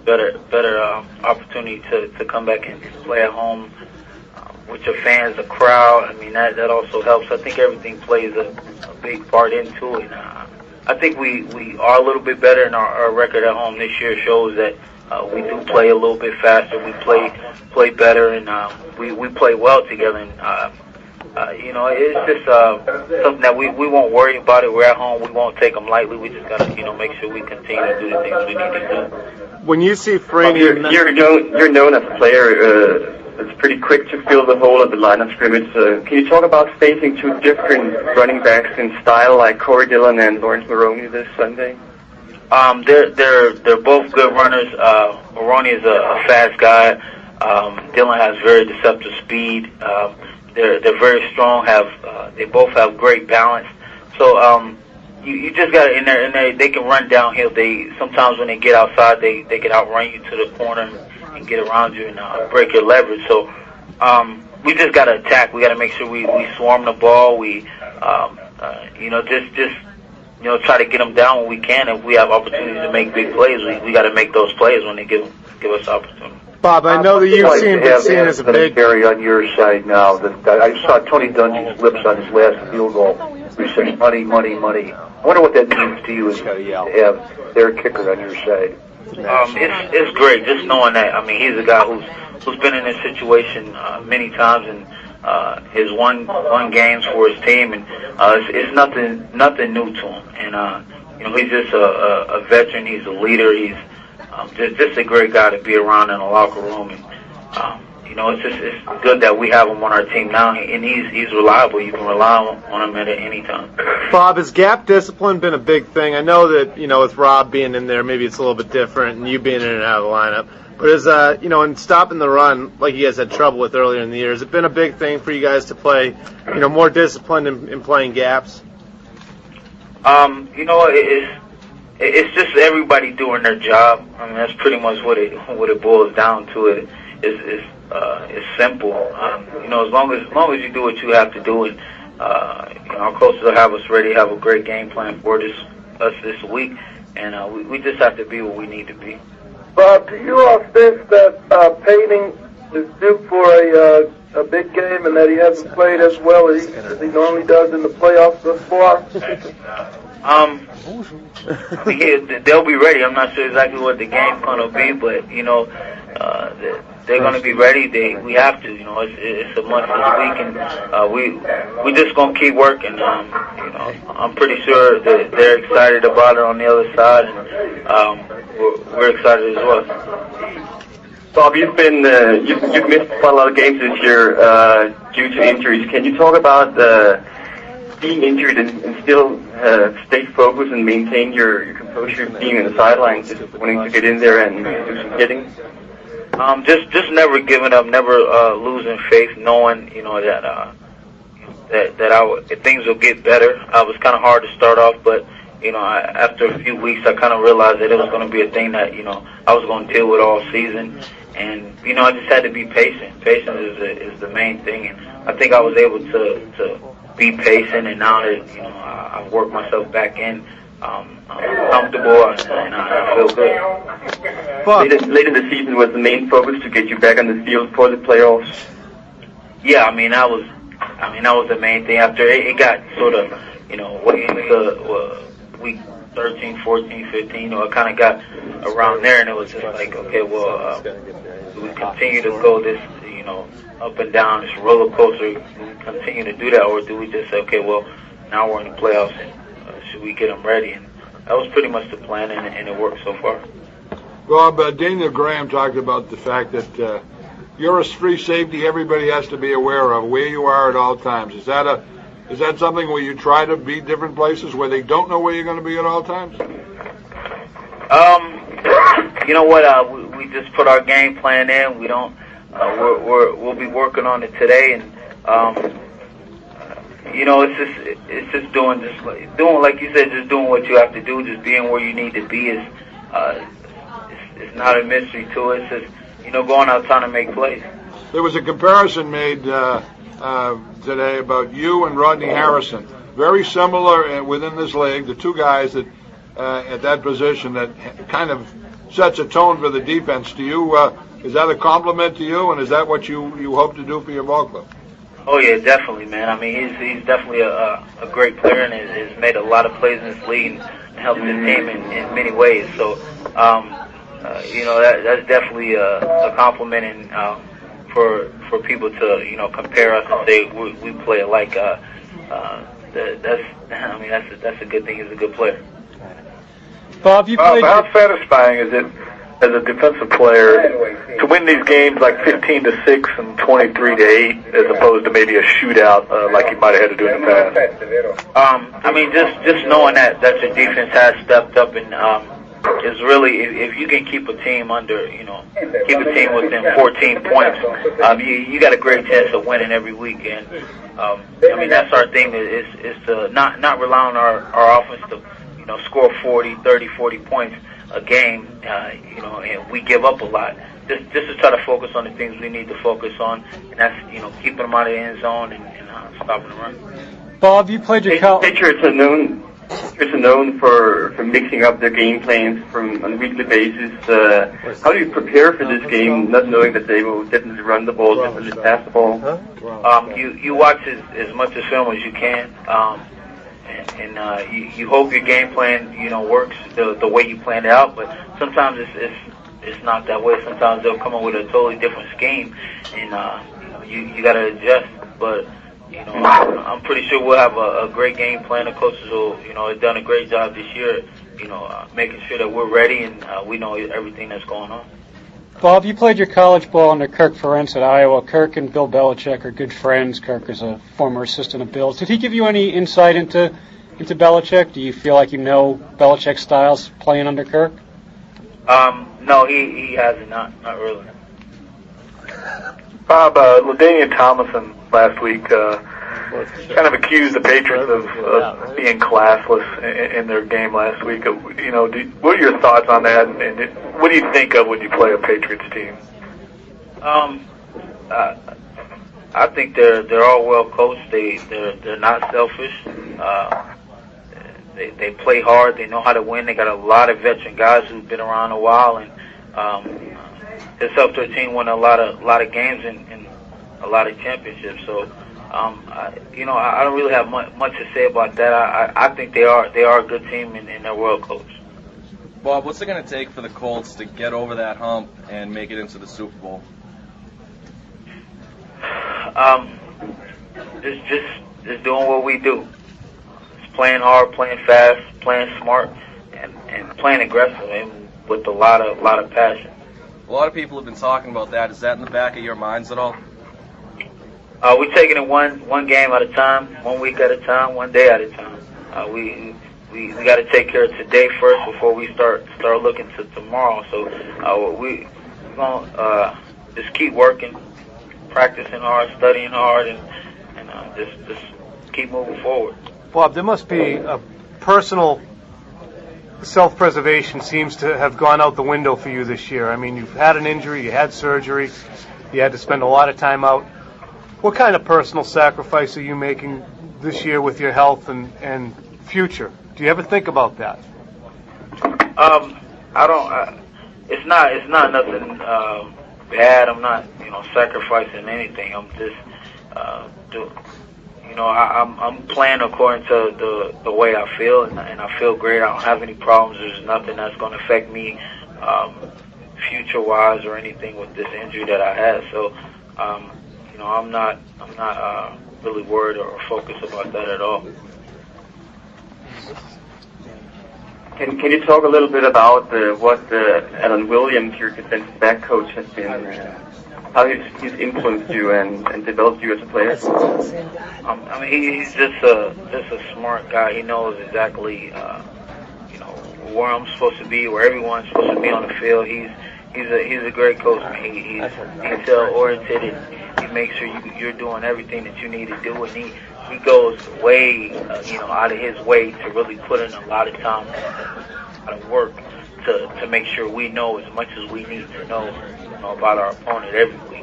opportunity to come back and play at home with your fans, the crowd. I mean, that also helps. I think everything plays a big part into it. I think we are a little bit better, and our record at home this year shows that we do play a little bit faster. We play better, and we play well together. And you know, it's just something that we won't worry about it. We're at home. We won't take them lightly. We just got to, you know, make sure we continue to do the things we need to do. When you see Franny, you're known as a player that's pretty quick to fill the hole at the line of scrimmage. Can you talk about facing two different running backs in style, like Corey Dillon and Lawrence Maroney this Sunday? They're both good runners. Maroney is a fast guy. Dillon has very deceptive speed. They're very strong. They both have great balance. So you just got in there, they can run downhill. Sometimes when they get outside, they can outrun you to the corner and get around you and break your leverage. So we just got to attack. We got to make sure we swarm the ball. We you know, just you know, try to get them down when we can. If we have opportunities to make big plays, we got to make those plays when they give us opportunity. Bob, I know that you've seen as a big carry on your side now. I saw Tony Dungy's lips on his last field goal. He said, "Money, money, money." I wonder what that means to you, is to have their kicker on your side. It's great just knowing that. I mean, he's a guy who's been in this situation many times and has won games for his team, and it's nothing new to him. And you know, he's just a veteran. He's a leader. He's just a great guy to be around in the locker room, and you know, it's good that we have him on our team now, and he's reliable. You can rely on him at any time. Bob, has gap discipline been a big thing? I know that, you know, with Rob being in there, maybe it's a little bit different, and you being in and out of the lineup. But as you know, in stopping the run, like you guys had trouble with earlier in the year, has it been a big thing for you guys to play, you know, more disciplined in playing gaps? You know, it's just everybody doing their job. I mean, that's pretty much what it boils down to. It's simple. You know, as long as you do what you have to do, and you know, our coaches will have us ready, have a great game plan for us this week, and we just have to be what we need to be. Bob, do you all sense that Payton is due for a big game, and that he hasn't played as well as he normally does in the playoffs thus far? I mean, they'll be ready. I'm not sure exactly what the game plan will be, but you know, they're going to be ready. We have to. You know, it's a must this week, and we just going to keep working. You know, I'm pretty sure that they're excited about it on the other side, and we're excited as well. Bob, you've missed quite a lot of games this year due to injuries. Can you talk about being injured and still stay focused and maintain your composure, being on the sidelines, just wanting to get in there and do some hitting? Just never giving up, never losing faith, knowing that things will get better. I was kind of hard to start off, but after a few weeks, I kind of realized that it was going to be a thing that I was going to deal with all season, and I just had to be patient. Patience is the main thing, and I think I was able to be patient, and now that I've worked myself back in. I'm comfortable and I feel good. Late in the season was the main focus to get you back on the field for the playoffs. Yeah, that was the main thing. After it got sort of, week 13, 14, 15, it kind of got around there, and it was just like, okay, well, do we continue to go this, up and down this roller coaster? Do we continue to do that, or do we just say, okay, well, now we're in the playoffs and should we get them ready? And that was pretty much the plan, and it worked so far. Rob, Daniel Graham talked about the fact that you're a free safety everybody has to be aware of, where you are at all times. Is that something where you try to be different places where they don't know where you're going to be at all times? You know what? We just put our game plan in. We don't. We'll be working on it today, and it's just doing like you said, just doing what you have to do, just being where you need to be. It's not a mystery to it. It's just going out trying to make plays. There was a comparison made today about you and Rodney Harrison. Very similar within this league, the two guys that at that position that kind of sets a tone for the defense. Do you is that a compliment to you, and is that what you hope to do for your ball club? Oh yeah, definitely, man. He's definitely a great player and has made a lot of plays in this league and helped the team in many ways. So, that's definitely a compliment and for people to compare us and say we play alike. That's a good thing. He's a good player. Bob, you played. How satisfying is it as a defensive player to win these games like 15-6 and 23-8, as opposed to maybe a shootout like you might have had to do in the past? Just knowing that your defense has stepped up and is really, if you can keep a team keep a team within 14 points, you got a great chance of winning every week. And that's our thing is to not rely on our offense to score 30, 40 points a game, and we give up a lot. Just to try to focus on the things we need to focus on, and that's keeping them out of the end zone and stopping the run. Bob, you played your college. Patriots are known for mixing up their game plans on a weekly basis. How do you prepare for this game, not knowing that they will definitely run the ball, definitely pass the ball? You watch as much as film as you can. And you hope your game plan, works the way you planned it out. But sometimes it's not that way. Sometimes they'll come up with a totally different scheme, and you got to adjust. But I'm pretty sure we'll have a great game plan. The coaches will, have done a great job this year, making sure that we're ready and we know everything that's going on. Bob, you played your college ball under Kirk Ferentz at Iowa. Kirk and Bill Belichick are good friends. Kirk is a former assistant of Bill's. Did he give you any insight into Belichick? Do you feel like you know Belichick's styles playing under Kirk? No, he hasn't. Not really. Bob, LaDainian Tomlinson last week kind of accused the Patriots of being classless in their game last week. What are your thoughts on that, and what do you think of when you play a Patriots team? I think they're all well coached. They're not selfish. They play hard. They know how to win. They got a lot of veteran guys who've been around a while, and it's helped their team win a lot of games and a lot of championships. So, I don't really have much to say about that. I think they are a good team and they're well coached. Bob, what's it going to take for the Colts to get over that hump and make it into the Super Bowl? Just doing what we do. It's playing hard, playing fast, playing smart, and playing aggressive and with a lot of passion. A lot of people have been talking about that. Is that in the back of your minds at all? We're taking it one game at a time, 1 week at a time, 1 day at a time. We got to take care of today first before we start looking to tomorrow. So we're gonna just keep working, practicing hard, studying hard, and just keep moving forward. Bob, there must be a personal self-preservation seems to have gone out the window for you this year. I mean, you've had an injury, you had surgery, you had to spend a lot of time out. What kind of personal sacrifice are you making this year with your health and future? Do you ever think about that? I don't. It's not nothing bad. I'm not, sacrificing anything. I'm just I'm playing according to the way I feel, and I feel great. I don't have any problems. There's nothing that's going to affect me future-wise or anything with this injury that I had. So, I'm not really worried or focused about that at all. Can you talk a little bit about what Alan Williams, your defensive back coach, has been, how he's influenced you and developed you as a player? He's just a smart guy. He knows exactly, where I'm supposed to be, where everyone's supposed to be on the field. He's a great coach. He's detail oriented. He makes sure you're doing everything that you need to do, and he goes way, out of his way to really put in a lot of time, a lot of work to make sure we know as much as we need to know, about our opponent every week.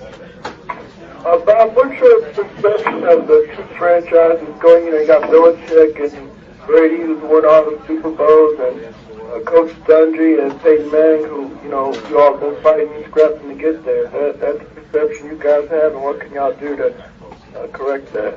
Bob, what's your perception of the two franchises going? You got Belichick and Brady, who's won all the Super Bowls, and Coach Dungy and Peyton Manning, who, you all been fighting and scrapping to get there. That's the perception you guys have, and what can y'all do to correct that?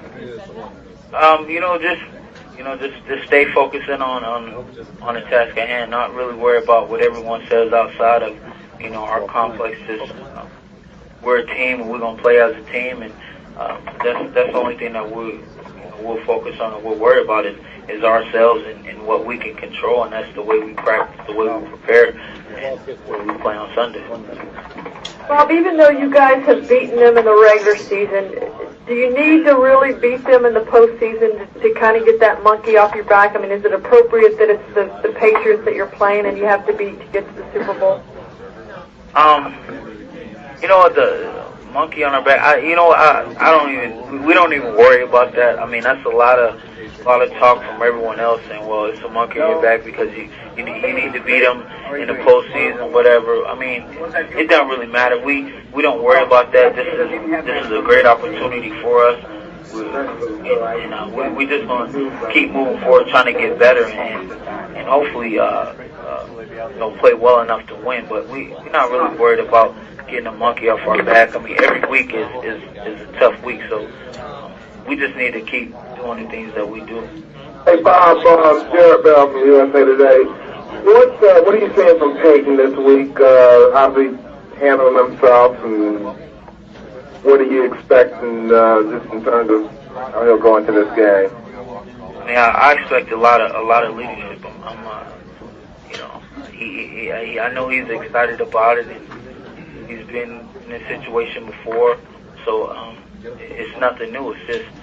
Just stay focusing on the task at hand. Not really worry about what everyone says outside of our complex. We're a team, and we're gonna play as a team, and that's the only thing that we'll focus on and we'll worry about is ourselves and what we can control, and that's the way we practice, the way we prepare, and the way we play on Sunday. Bob, even though you guys have beaten them in the regular season, do you need to really beat them in the postseason to kind of get that monkey off your back? I mean, is it appropriate that it's the Patriots that you're playing and you have to beat to get to the Super Bowl? The monkey on our back. We don't even worry about that. I mean, that's a lot of talk from everyone else saying, well, it's a monkey on your back because you need to beat them in the postseason, whatever. I mean, it doesn't really matter. We don't worry about that. This is a great opportunity for us. We just going to keep moving forward, trying to get better, and hopefully play well enough to win. But we're not really worried about getting a monkey off our back. I mean, every week is a tough week, so we just need to keep doing the things that we do. Hey, Bob, Jared Bell from USA Today. What are you seeing from Peyton this week? How's he handling himself, and what are you expecting just in terms of how he'll go into this game? I expect a lot of leadership. I know he's excited about it, and he's been in this situation before, so it's nothing new. It's just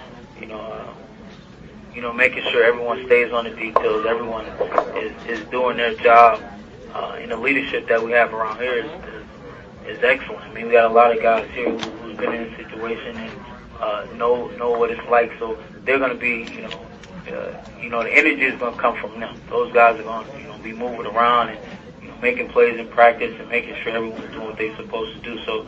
making sure everyone stays on the details, everyone is doing their job, and the leadership that we have around here is excellent. I mean, we got a lot of guys here who's been in this situation and know what it's like, so they're going to be, the energy is going to come from them. Those guys are going to, be moving around and making plays in practice and making sure everyone's doing what they're supposed to do. So,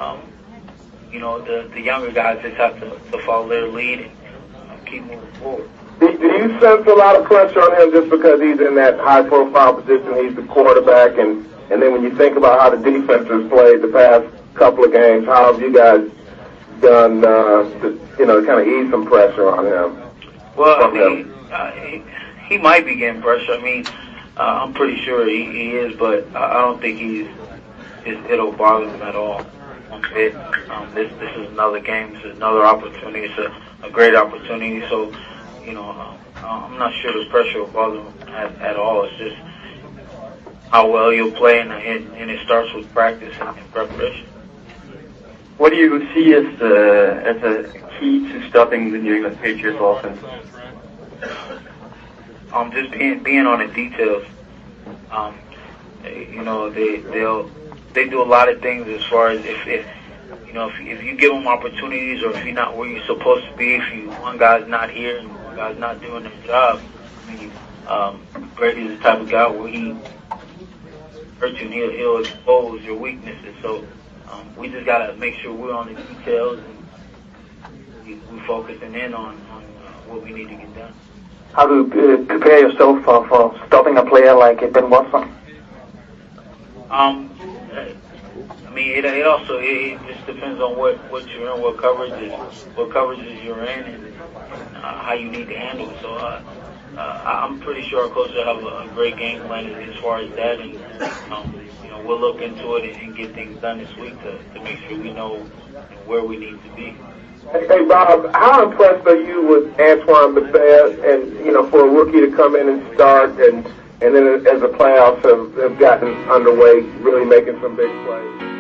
the younger guys just have to follow their lead and keep moving forward. Do you sense a lot of pressure on him just because he's in that high-profile position? He's the quarterback, and then when you think about how the defense has played the past couple of games, how have you guys done to kind of ease some pressure on him? Well, he might be getting pressure. I mean, I'm pretty sure he is, but I don't think it'll bother him at all. This is another game. This is another opportunity. It's a great opportunity. So, I'm not sure the pressure will bother him at all. It's just how well you'll play, and it starts with practice and preparation. What do you see as a key to stopping the New England Patriots offense? Just being on the details. You know, they do a lot of things as far as if you give them opportunities, or if you're not where you're supposed to be, if one guy's not here and one guy's not doing their job. I mean, Brady's the type of guy where he hurts you and he'll expose your weaknesses. So we just gotta make sure we're on the details and we're focusing in on what we need to get done. How do you prepare yourself for stopping a player like Ben Watson? I mean, it just depends on what you're in, what coverages you're in, and how you need to handle it. So I'm pretty sure our coach will have a great game plan as far as that, and we'll look into it and get things done this week to make sure we know where we need to be. Hey Bob, how impressed are you with Antoine Bethea, and for a rookie to come in and start, and then as the playoffs have gotten underway, really making some big plays?